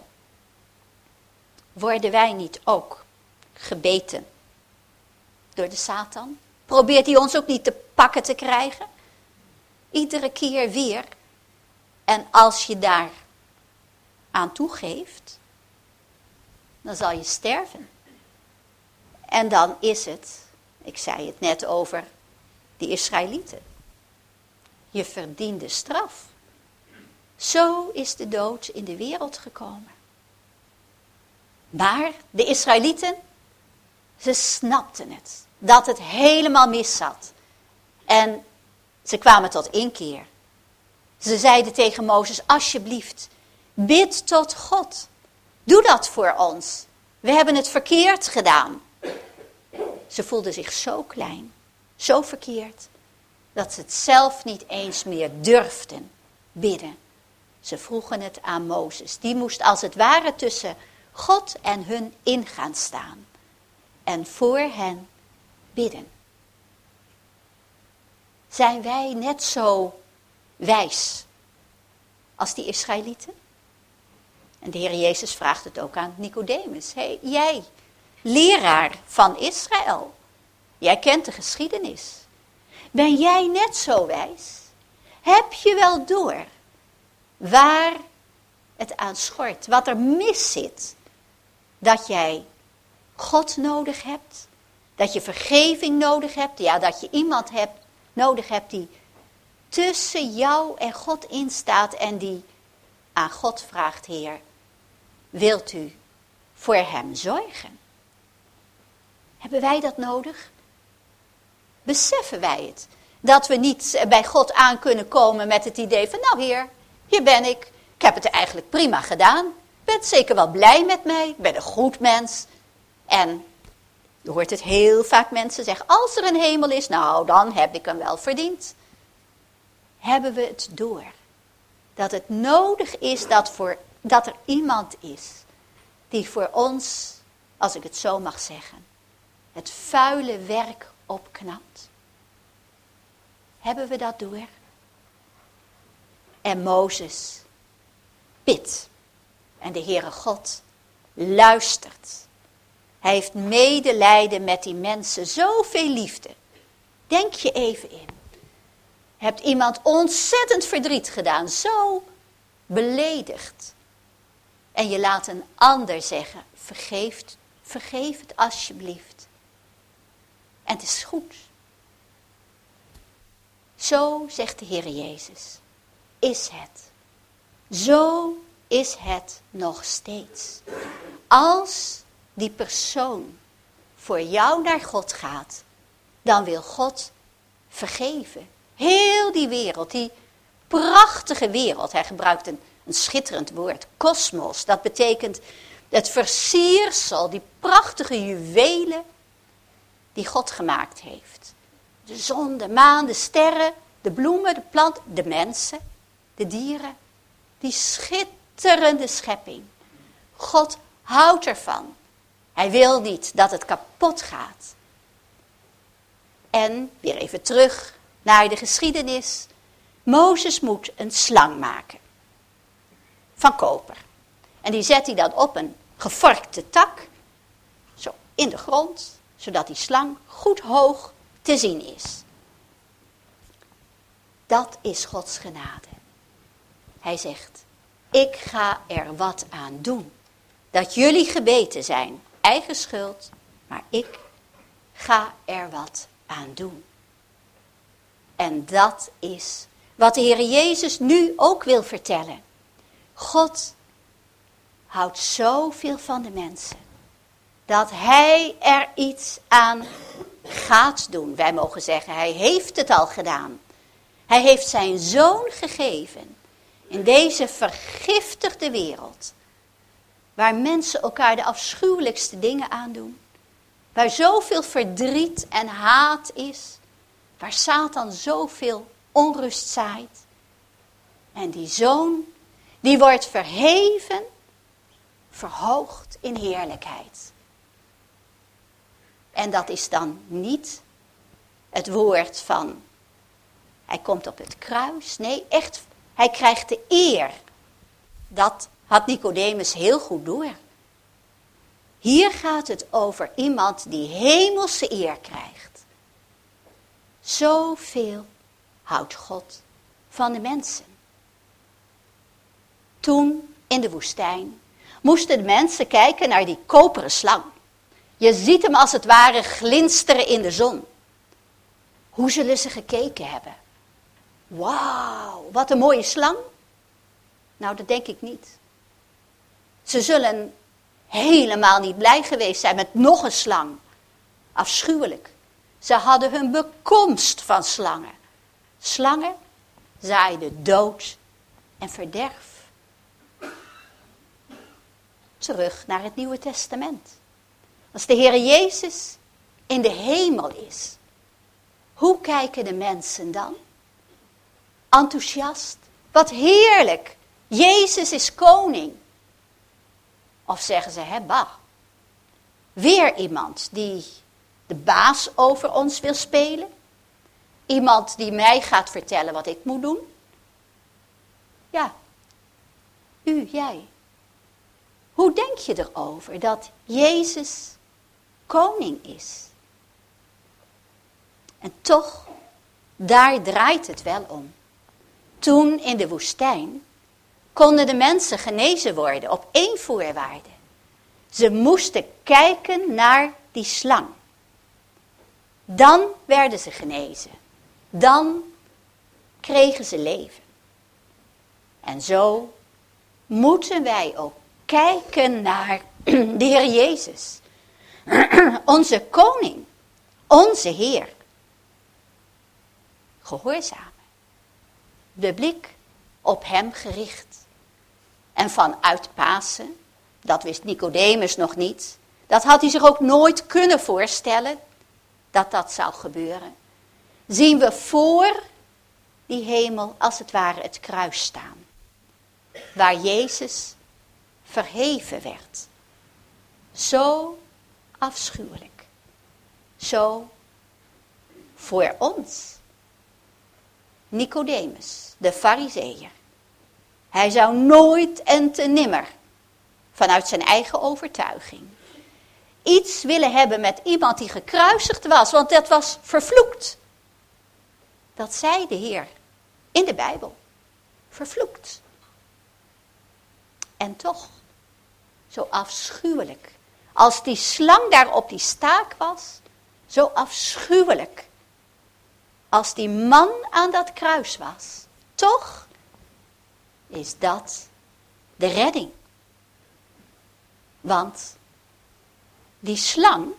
Worden wij niet ook gebeten door de Satan? Probeert hij ons ook niet te pakken te krijgen? Iedere keer weer. En als je daar aan toegeeft, dan zal je sterven. En dan is het, ik zei het net over die Israëlieten. Je verdiende straf. Zo is de dood in de wereld gekomen. Maar de Israëlieten, ze snapten het. Dat het helemaal mis zat. En ze kwamen tot inkeer. Ze zeiden tegen Mozes, alsjeblieft, bid tot God. Doe dat voor ons. We hebben het verkeerd gedaan. Ze voelden zich zo klein, zo verkeerd, dat ze het zelf niet eens meer durfden bidden. Ze vroegen het aan Mozes. Die moest als het ware tussen God en hun in gaan staan. En voor hen bidden. Zijn wij net zo wijs als die Israëlieten? En de Heer Jezus vraagt het ook aan Nicodemus. Hé, hey, jij, leraar van Israël. Jij kent de geschiedenis. Ben jij net zo wijs? Heb je wel door waar het aan schort, wat er mis zit? Dat jij God nodig hebt, dat je vergeving nodig hebt, ja, dat je iemand hebt, nodig hebt die tussen jou en God instaat en die aan God vraagt, Heer, wilt u voor hem zorgen? Hebben wij dat nodig? Beseffen wij het? Dat we niet bij God aan kunnen komen met het idee van, nou Heer, hier ben ik. Ik heb het eigenlijk prima gedaan. Ik ben zeker wel blij met mij. Ik ben een goed mens. En je hoort het heel vaak mensen zeggen, als er een hemel is, nou dan heb ik hem wel verdiend. Hebben we het door? Dat het nodig is dat, voor, dat er iemand is die voor ons, als ik het zo mag zeggen, het vuile werk opknapt. Hebben we dat door? En Mozes bidt. En de Heere God luistert. Hij heeft medelijden met die mensen. Zoveel liefde. Denk je even in. Hebt iemand ontzettend verdriet gedaan. Zo beledigd. En je laat een ander zeggen. Vergeef, vergeef het alsjeblieft. En het is goed. Zo, zegt de Heer Jezus, is het. Zo is het nog steeds. Als die persoon voor jou naar God gaat, dan wil God vergeven. Heel die wereld, die prachtige wereld. Hij gebruikt een, Een schitterend woord, kosmos. Dat betekent het versiersel, die prachtige juwelen die God gemaakt heeft. De zon, de maan, de sterren, de bloemen, de planten, de mensen, de dieren. Die schitterende schepping. God houdt ervan. Hij wil niet dat het kapot gaat. En weer even terug naar de geschiedenis. Mozes moet een slang maken. Van koper. En die zet hij dan op een gevorkte tak. Zo in de grond. Zodat die slang goed hoog te zien is. Dat is Gods genade. Hij zegt, ik ga er wat aan doen. Dat jullie gebeten zijn, eigen schuld, maar ik ga er wat aan doen. En dat is wat de Heer Jezus nu ook wil vertellen. God houdt zoveel van de mensen, dat hij er iets aan gaat doen. Wij mogen zeggen, hij heeft het al gedaan. Hij heeft zijn zoon gegeven in deze vergiftigde wereld. Waar mensen elkaar de afschuwelijkste dingen aandoen. Waar zoveel verdriet en haat is. Waar Satan zoveel onrust zaait. En die zoon, die wordt verheven, verhoogd in heerlijkheid. En dat is dan niet het woord van, hij komt op het kruis. Nee, echt, hij krijgt de eer. Dat had Nicodemus heel goed door. Hier gaat het over iemand die hemelse eer krijgt. Zoveel houdt God van de mensen. Toen in de woestijn moesten de mensen kijken naar die koperen slang. Je ziet hem als het ware glinsteren in de zon. Hoe zullen ze gekeken hebben? Wauw, wat een mooie slang. Nou, dat denk ik niet. Ze zullen helemaal niet blij geweest zijn met nog een slang. Afschuwelijk. Ze hadden hun bekomst van slangen. Slangen zaaiden dood en verderf. Terug naar het Nieuwe Testament. Als de Heer Jezus in de hemel is, hoe kijken de mensen dan? Enthousiast. Wat heerlijk. Jezus is koning. Of zeggen ze, hè, bah. Weer iemand die de baas over ons wil spelen. Iemand die mij gaat vertellen wat ik moet doen. Ja, u, jij. Hoe denk je erover dat Jezus koning is? En toch, daar draait het wel om. Toen in de woestijn konden de mensen genezen worden op één voorwaarde. Ze moesten kijken naar die slang. Dan werden ze genezen. Dan kregen ze leven. En zo moeten wij ook kijken naar de Heer Jezus. Onze koning. Onze Heer. Gehoorzamen. De blik op hem gericht. En vanuit Pasen, dat wist Nicodemus nog niet. Dat had hij zich ook nooit kunnen voorstellen. Dat dat zou gebeuren. Zien we voor die hemel als het ware het kruis staan. Waar Jezus verheven werd. Zo afschuwelijk. Zo voor ons. Nicodemus, de Farizeeër. Hij zou nooit en te nimmer, vanuit zijn eigen overtuiging, iets willen hebben met iemand die gekruisigd was, want dat was vervloekt. Dat zei de Heer in de Bijbel. Vervloekt. En toch, zo afschuwelijk, als die slang daar op die staak was, zo afschuwelijk, als die man aan dat kruis was, toch is dat de redding. Want die slang,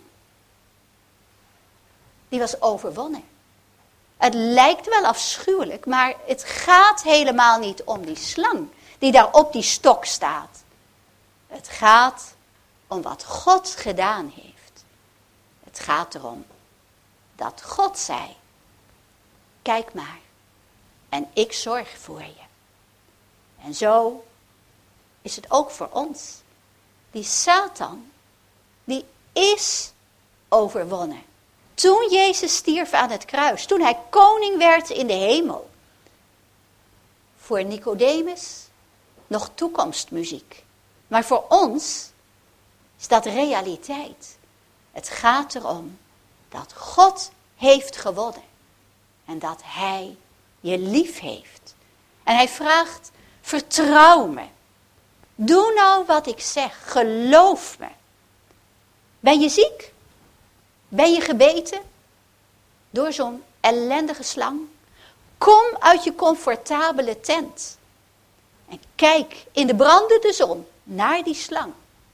die was overwonnen. Het lijkt wel afschuwelijk, maar het gaat helemaal niet om die slang. die daar op die stok staat. Het gaat om wat God gedaan heeft. Het gaat erom dat God zei, kijk maar, en ik zorg voor je. En zo is het ook voor ons. Die Satan, die is overwonnen. Toen Jezus stierf aan het kruis, toen hij koning werd in de hemel. Voor Nicodemus nog toekomstmuziek. Maar voor ons is dat realiteit. Het gaat erom dat God heeft gewonnen. En dat hij je lief heeft. En hij vraagt, vertrouw me. Doe nou wat ik zeg. Geloof me. Ben je ziek? Ben je gebeten? Door zo'n ellendige slang? Kom uit je comfortabele tent. En kijk in de brandende zon naar die slang.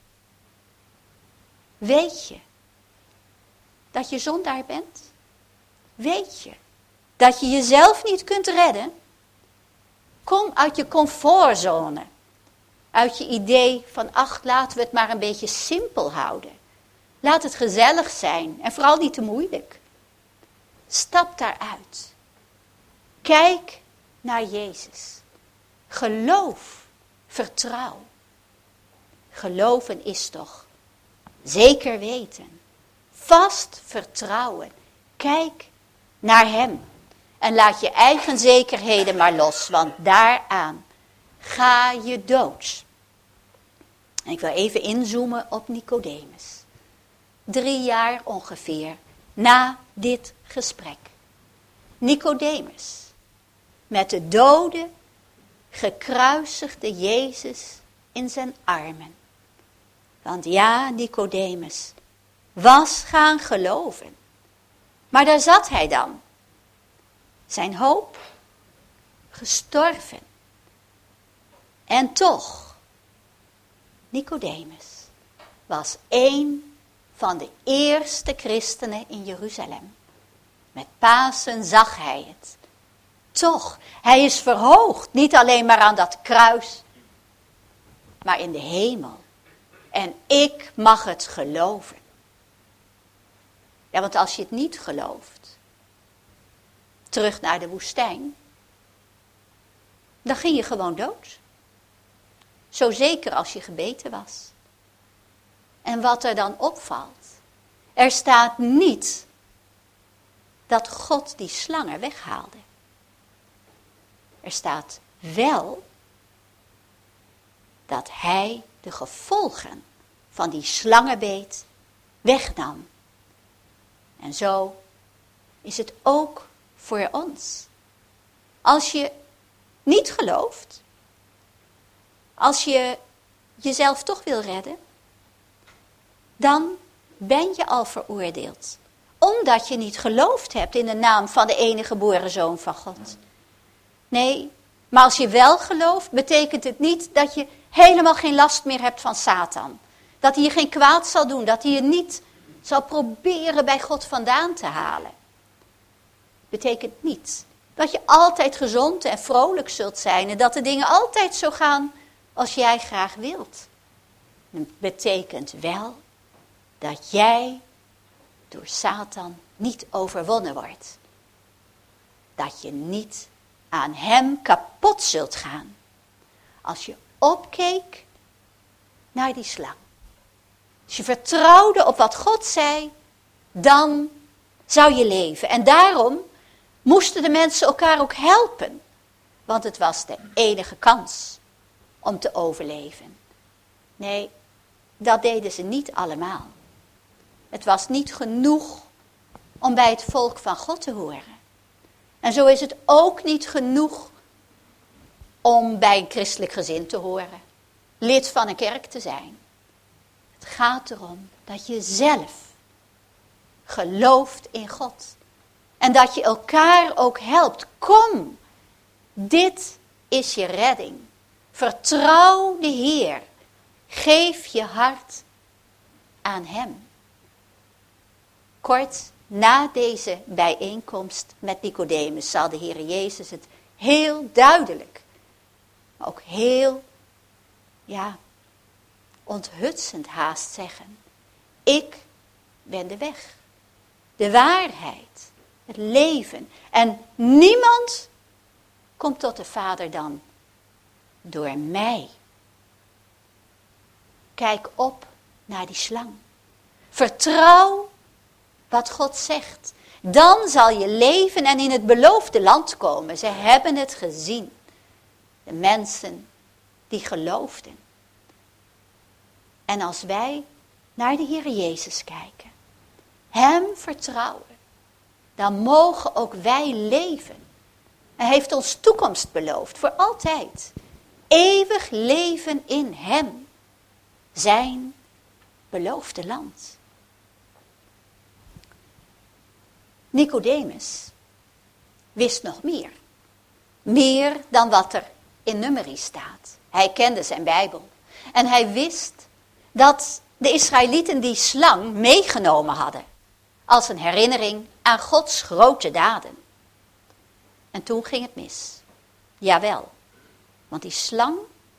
Weet je dat je zondaar bent? Weet je dat je jezelf niet kunt redden? Kom uit je comfortzone. Uit je idee van, ach, laten we het maar een beetje simpel houden. Laat het gezellig zijn en vooral niet te moeilijk. Stap daaruit. Kijk naar Jezus. Geloof, vertrouw. Geloven is toch zeker weten. Vast vertrouwen. Kijk naar hem. En laat je eigen zekerheden maar los, want daaraan ga je dood. En ik wil even inzoomen op Nicodemus. Drie jaar ongeveer na dit gesprek. Nicodemus, met de dode, gekruisigde Jezus in zijn armen. Want ja, Nicodemus was gaan geloven. Maar daar zat hij dan. Zijn hoop gestorven. En toch, Nicodemus was één van de eerste christenen in Jeruzalem. Met Pasen zag hij het. Toch, hij is verhoogd, niet alleen maar aan dat kruis, maar in de hemel. En ik mag het geloven. Ja, want als je het niet gelooft, terug naar de woestijn, dan ging je gewoon dood. Zo zeker als je gebeten was. En wat er dan opvalt, er staat niet dat God die slangen weghaalde. Er staat wel dat hij de gevolgen van die slangenbeet wegnam. En zo is het ook voor ons. Als je niet gelooft, als je jezelf toch wil redden, dan ben je al veroordeeld. Omdat je niet geloofd hebt in de naam van de enige geboren Zoon van God. Nee, maar als je wel gelooft, betekent het niet dat je helemaal geen last meer hebt van Satan. Dat hij je geen kwaad zal doen, dat hij je niet zal proberen bij God vandaan te halen. Betekent niet dat je altijd gezond en vrolijk zult zijn en dat de dingen altijd zo gaan als jij graag wilt. Het betekent wel dat jij door Satan niet overwonnen wordt. Dat je niet aan hem kapot zult gaan. Als je opkeek naar die slang. Als je vertrouwde op wat God zei, dan zou je leven. En daarom moesten de mensen elkaar ook helpen. Want het was de enige kans om te overleven. Nee, dat deden ze niet allemaal. Het was niet genoeg om bij het volk van God te horen. En zo is het ook niet genoeg om bij een christelijk gezin te horen. Lid van een kerk te zijn. Het gaat erom dat je zelf gelooft in God. En dat je elkaar ook helpt. Kom, dit is je redding. Vertrouw de Heer. Geef je hart aan hem. Kort na deze bijeenkomst met Nicodemus zal de Heer Jezus het heel duidelijk maar ook heel, ja, onthutsend haast zeggen. Ik ben de weg, de waarheid, het leven. En niemand komt tot de Vader dan door mij. Kijk op naar die slang. Vertrouw wat God zegt. Dan zal je leven en in het beloofde land komen. Ze hebben het gezien. De mensen die geloofden. En als wij naar de Heer Jezus kijken, hem vertrouwen, dan mogen ook wij leven. Hij heeft ons toekomst beloofd, voor altijd. Eeuwig leven in hem, zijn beloofde land. Nicodemus wist nog meer. Meer dan wat er in Numeri staat. Hij kende zijn Bijbel. En hij wist dat de Israëlieten die slang meegenomen hadden. Als een herinnering aan Gods grote daden. En toen ging het mis. Jawel. Want die slang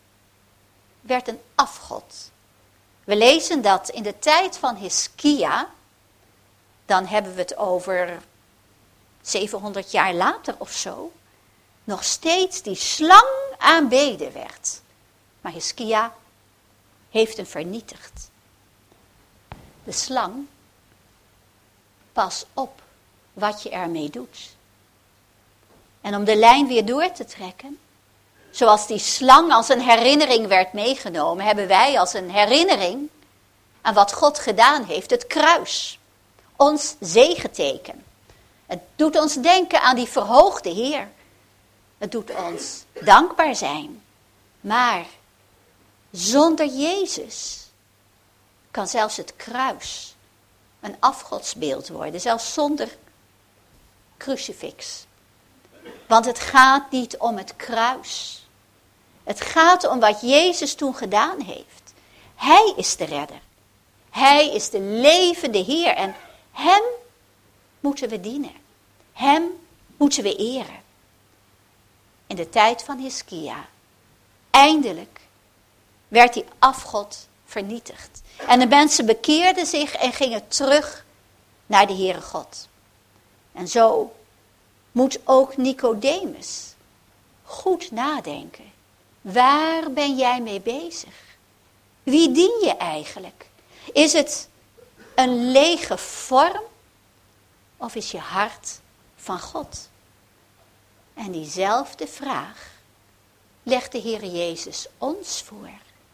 werd een afgod. We lezen dat in de tijd van Hiskia. Dan hebben we het over zevenhonderd jaar later of zo. Nog steeds die slang aanbeden werd. Maar Hiskia heeft hem vernietigd. De slang, pas op wat je ermee doet. En om de lijn weer door te trekken, zoals die slang als een herinnering werd meegenomen, hebben wij als een herinnering aan wat God gedaan heeft, het kruis, ons zegeteken. Het doet ons denken aan die verhoogde Heer. Het doet ons dankbaar zijn. Maar zonder Jezus kan zelfs het kruis een afgodsbeeld worden. Zelfs zonder crucifix. Want het gaat niet om het kruis. Het gaat om wat Jezus toen gedaan heeft. Hij is de redder. Hij is de levende Heer. En hem moeten we dienen. Hem moeten we eren. In de tijd van Hiskia. Eindelijk werd die afgod vernietigd. En de mensen bekeerden zich en gingen terug naar de Heere God. En zo moet ook Nicodemus goed nadenken. Waar ben jij mee bezig? Wie dien je eigenlijk? Is het een lege vorm of is je hart van God? En diezelfde vraag legt de Heer Jezus ons voor.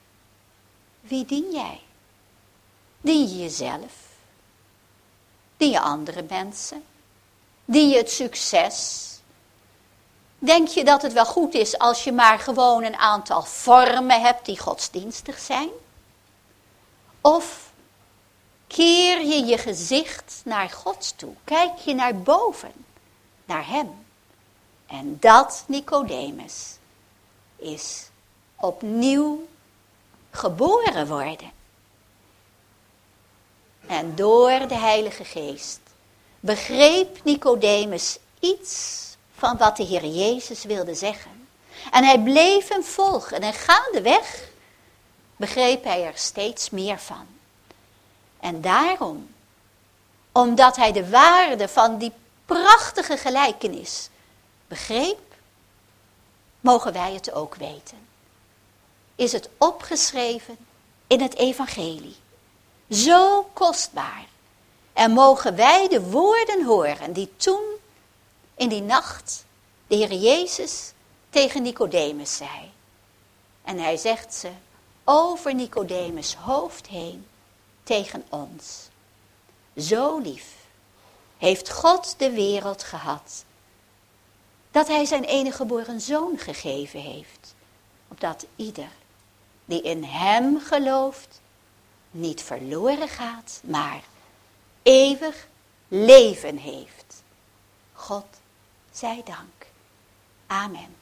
Wie dien jij? Dien je jezelf? Dien je andere mensen? Dien je het succes? Denk je dat het wel goed is als je maar gewoon een aantal vormen hebt die godsdienstig zijn? Of keer je je gezicht naar God toe? Kijk je naar boven, naar hem? En dat, Nicodemus, is opnieuw geboren worden. En door de Heilige Geest begreep Nicodemus iets van wat de Heer Jezus wilde zeggen. En hij bleef hem volgen en gaandeweg begreep hij er steeds meer van. En daarom, omdat hij de waarde van die prachtige gelijkenis begreep, mogen wij het ook weten. Is het opgeschreven in het evangelie. Zo kostbaar. En mogen wij de woorden horen die toen in die nacht de Heer Jezus tegen Nicodemus zei. En hij zegt ze over Nicodemus hoofd heen tegen ons. Zo lief heeft God de wereld gehad, dat hij zijn enige geboren zoon gegeven heeft, opdat ieder die in hem gelooft niet verloren gaat, maar eeuwig leven heeft. God zij dank. Amen.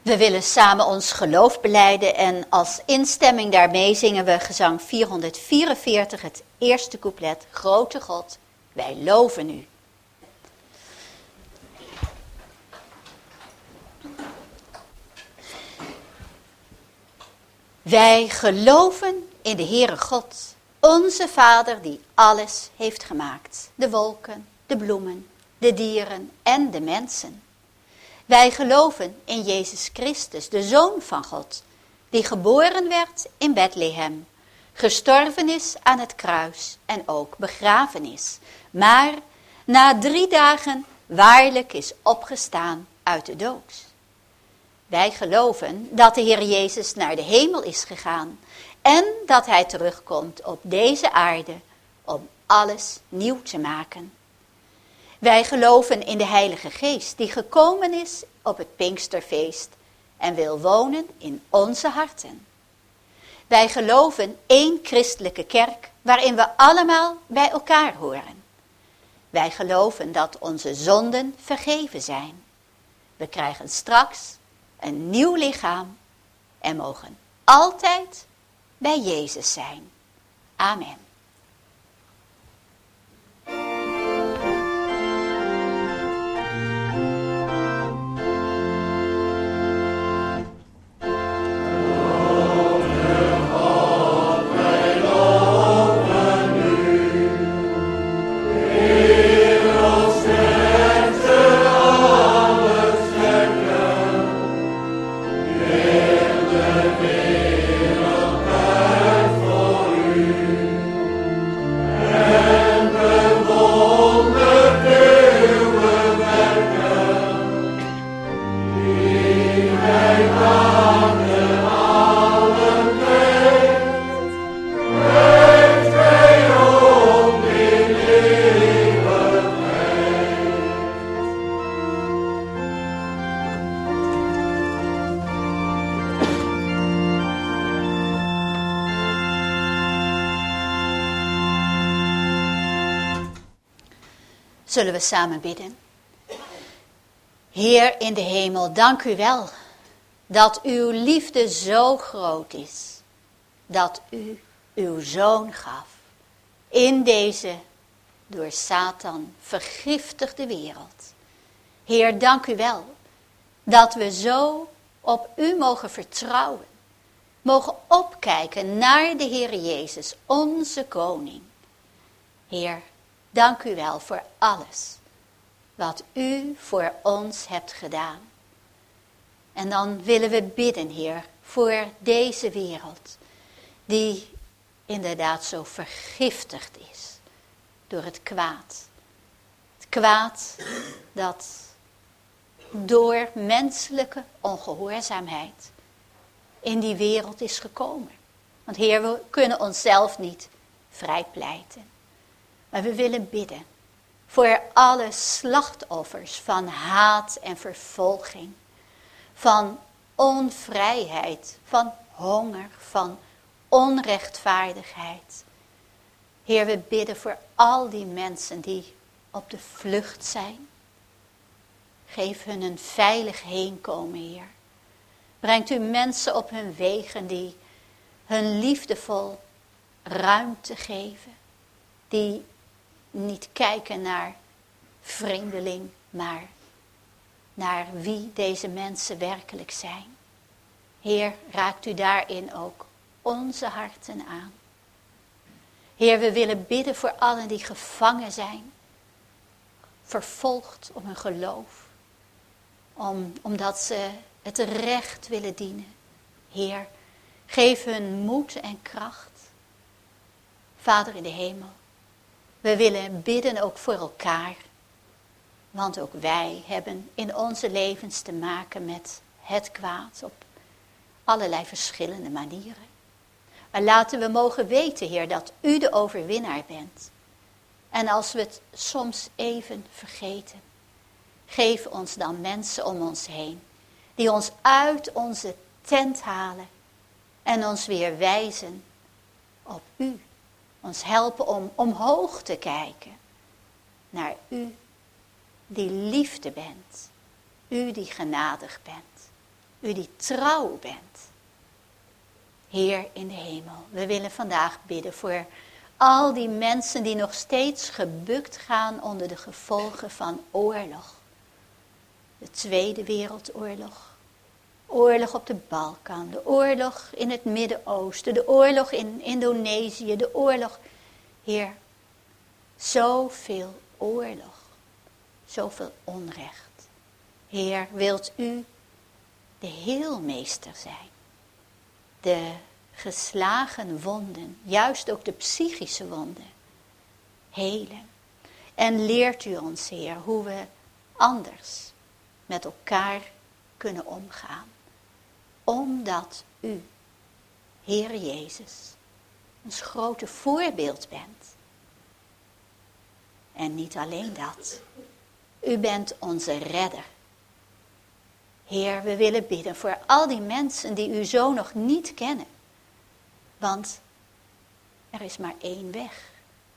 We willen samen ons geloof belijden en als instemming daarmee zingen we gezang vierhonderdvierenveertig, het eerste couplet. Grote God, wij loven u. Wij geloven in de Heere God, onze Vader die alles heeft gemaakt. De wolken, de bloemen, de dieren en de mensen. Wij geloven in Jezus Christus, de Zoon van God, die geboren werd in Bethlehem, gestorven is aan het kruis en ook begraven is, maar na drie dagen waarlijk is opgestaan uit de dood. Wij geloven dat de Heer Jezus naar de hemel is gegaan en dat hij terugkomt op deze aarde om alles nieuw te maken. Wij geloven in de Heilige Geest die gekomen is op het Pinksterfeest en wil wonen in onze harten. Wij geloven één christelijke kerk waarin we allemaal bij elkaar horen. Wij geloven dat onze zonden vergeven zijn. We krijgen straks een nieuw lichaam en mogen altijd bij Jezus zijn. Amen. Zullen we samen bidden? Heer in de hemel, dank u wel dat uw liefde zo groot is, dat u uw zoon gaf in deze door Satan vergiftigde wereld. Heer, dank u wel dat we zo op u mogen vertrouwen, mogen opkijken naar de Heer Jezus, onze koning. Heer, dank u wel voor alles wat u voor ons hebt gedaan. En dan willen we bidden, Heer, voor deze wereld die inderdaad zo vergiftigd is door het kwaad. Het kwaad dat door menselijke ongehoorzaamheid in die wereld is gekomen. Want Heer, we kunnen onszelf niet vrijpleiten. Maar we willen bidden voor alle slachtoffers van haat en vervolging, van onvrijheid, van honger, van onrechtvaardigheid. Heer, we bidden voor al die mensen die op de vlucht zijn. Geef hun een veilig heenkomen, Heer. Brengt u mensen op hun wegen die hun liefdevol ruimte geven. Die niet kijken naar vreemdeling, maar naar wie deze mensen werkelijk zijn. Heer, raakt u daarin ook onze harten aan. Heer, we willen bidden voor allen die gevangen zijn, vervolgd om hun geloof, om, omdat ze het recht willen dienen. Heer, geef hun moed en kracht. Vader in de hemel, we willen bidden ook voor elkaar, want ook wij hebben in onze levens te maken met het kwaad op allerlei verschillende manieren. Maar laten we mogen weten, Heer, dat u de overwinnaar bent. En als we het soms even vergeten, geef ons dan mensen om ons heen, die ons uit onze tent halen en ons weer wijzen op u. Ons helpen om omhoog te kijken naar u die liefde bent, u die genadig bent. U die trouw bent. Heer in de hemel, we willen vandaag bidden voor al die mensen die nog steeds gebukt gaan onder de gevolgen van oorlog. De Tweede Wereldoorlog. Oorlog op de Balkan. De oorlog in het Midden-Oosten. De oorlog in Indonesië. De oorlog. Heer, zoveel oorlog. Zoveel onrecht. Heer, wilt u de heelmeester zijn? De geslagen wonden, juist ook de psychische wonden, helen. En leert u ons, Heer, hoe we anders met elkaar kunnen omgaan. Omdat u, Heer Jezus, ons grote voorbeeld bent. En niet alleen dat, u bent onze redder. Heer, we willen bidden voor al die mensen die u zo nog niet kennen. Want er is maar één weg.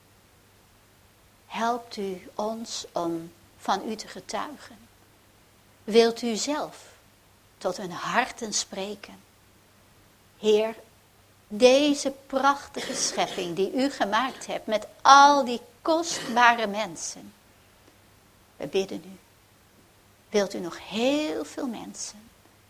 Helpt u ons om van u te getuigen. Wilt u zelf tot hun harten spreken. Heer, deze prachtige schepping die u gemaakt hebt met al die kostbare mensen. We bidden u. Wilt u nog heel veel mensen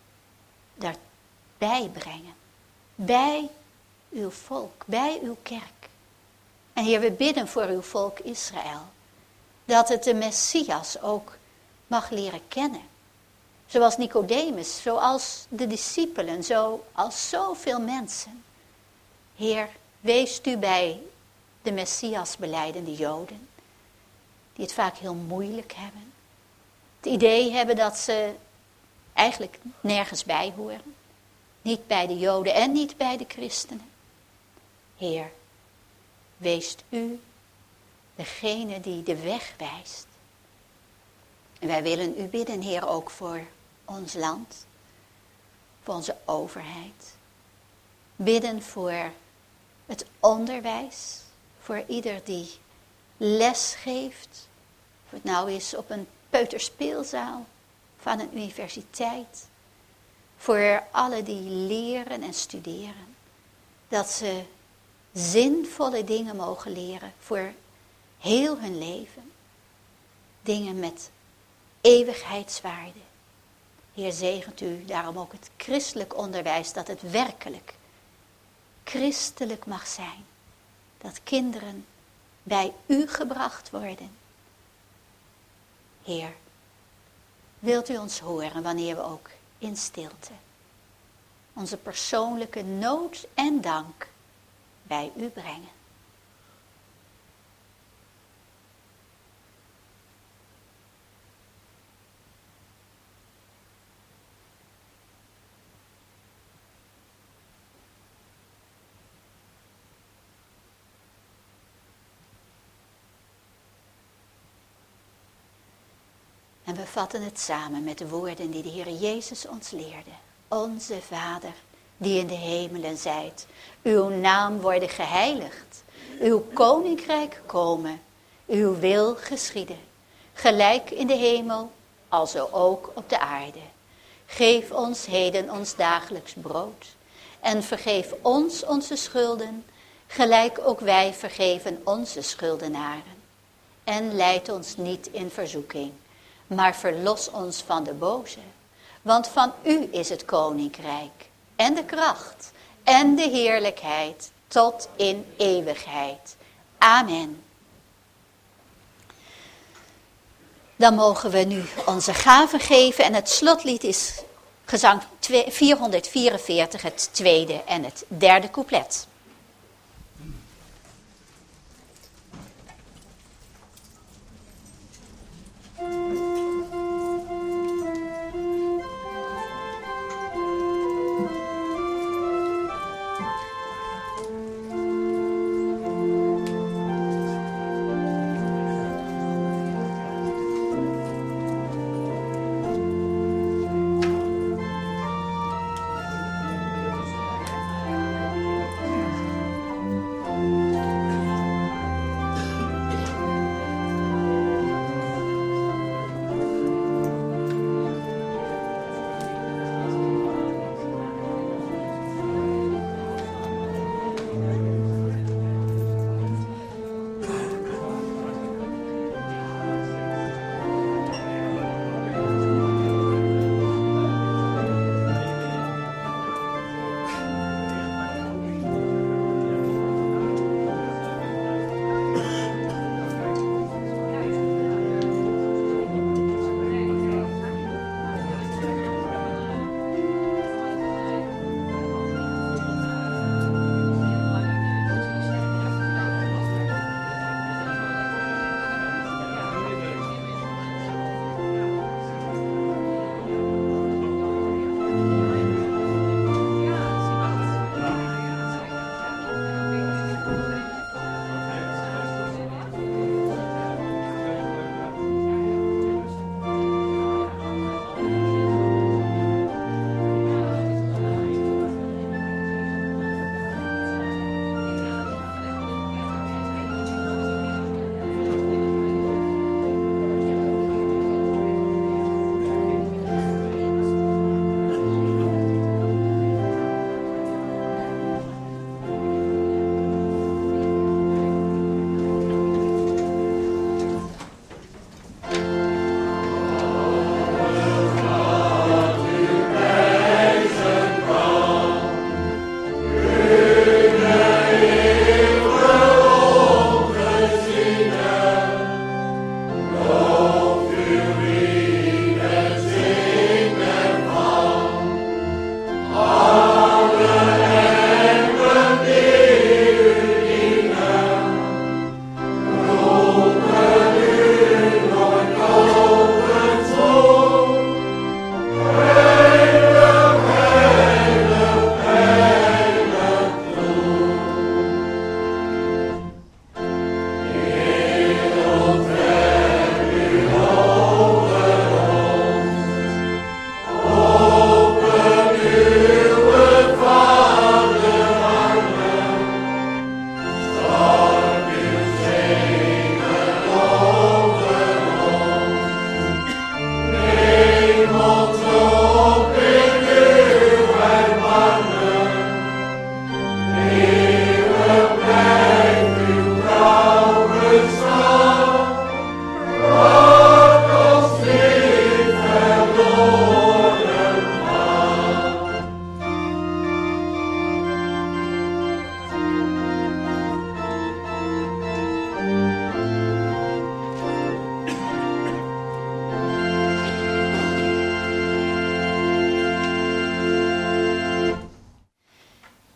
daarbij brengen. Bij uw volk, bij uw kerk. En Heer, we bidden voor uw volk Israël. Dat het de Messias ook mag leren kennen. Zoals Nicodemus, zoals de discipelen, zoals zoveel mensen. Heer, wees u bij de Messias belijdende Joden. Die het vaak heel moeilijk hebben. Het idee hebben dat ze eigenlijk nergens bij horen. Niet bij de Joden en niet bij de christenen. Heer, weest u degene die de weg wijst. En wij willen u bidden, Heer, ook voor ons land. Voor onze overheid. Bidden voor het onderwijs. Voor ieder die les geeft. Of het nou is op een peuterspeelzaal van een universiteit. Voor alle die leren en studeren. Dat ze zinvolle dingen mogen leren voor heel hun leven. Dingen met eeuwigheidswaarde. Heer, zegent u daarom ook het christelijk onderwijs, dat het werkelijk christelijk mag zijn. Dat kinderen bij u gebracht worden. Heer, wilt u ons horen wanneer we ook in stilte onze persoonlijke nood en dank bij u brengen. En we vatten het samen met de woorden die de Heer Jezus ons leerde. Onze Vader, die in de hemelen zijt, uw naam worden geheiligd, uw koninkrijk komen, uw wil geschieden, gelijk in de hemel, alzo ook op de aarde. Geef ons heden ons dagelijks brood en vergeef ons onze schulden, gelijk ook wij vergeven onze schuldenaren. En leid ons niet in verzoeking, maar verlos ons van de boze. Want van u is het koninkrijk en de kracht en de heerlijkheid tot in eeuwigheid. Amen. Dan mogen we nu onze gaven geven en het slotlied is gezang vierhonderdvierenveertig, het tweede en het derde couplet.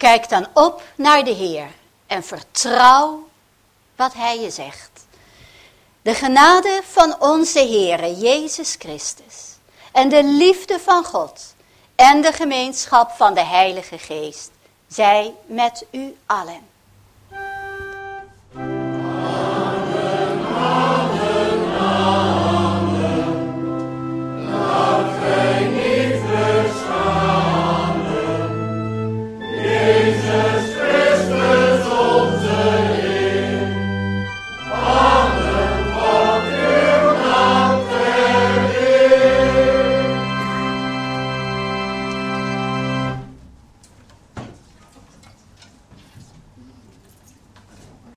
Kijk dan op naar de Heer en vertrouw wat Hij je zegt. De genade van onze Heere Jezus Christus en de liefde van God en de gemeenschap van de Heilige Geest zij met u allen.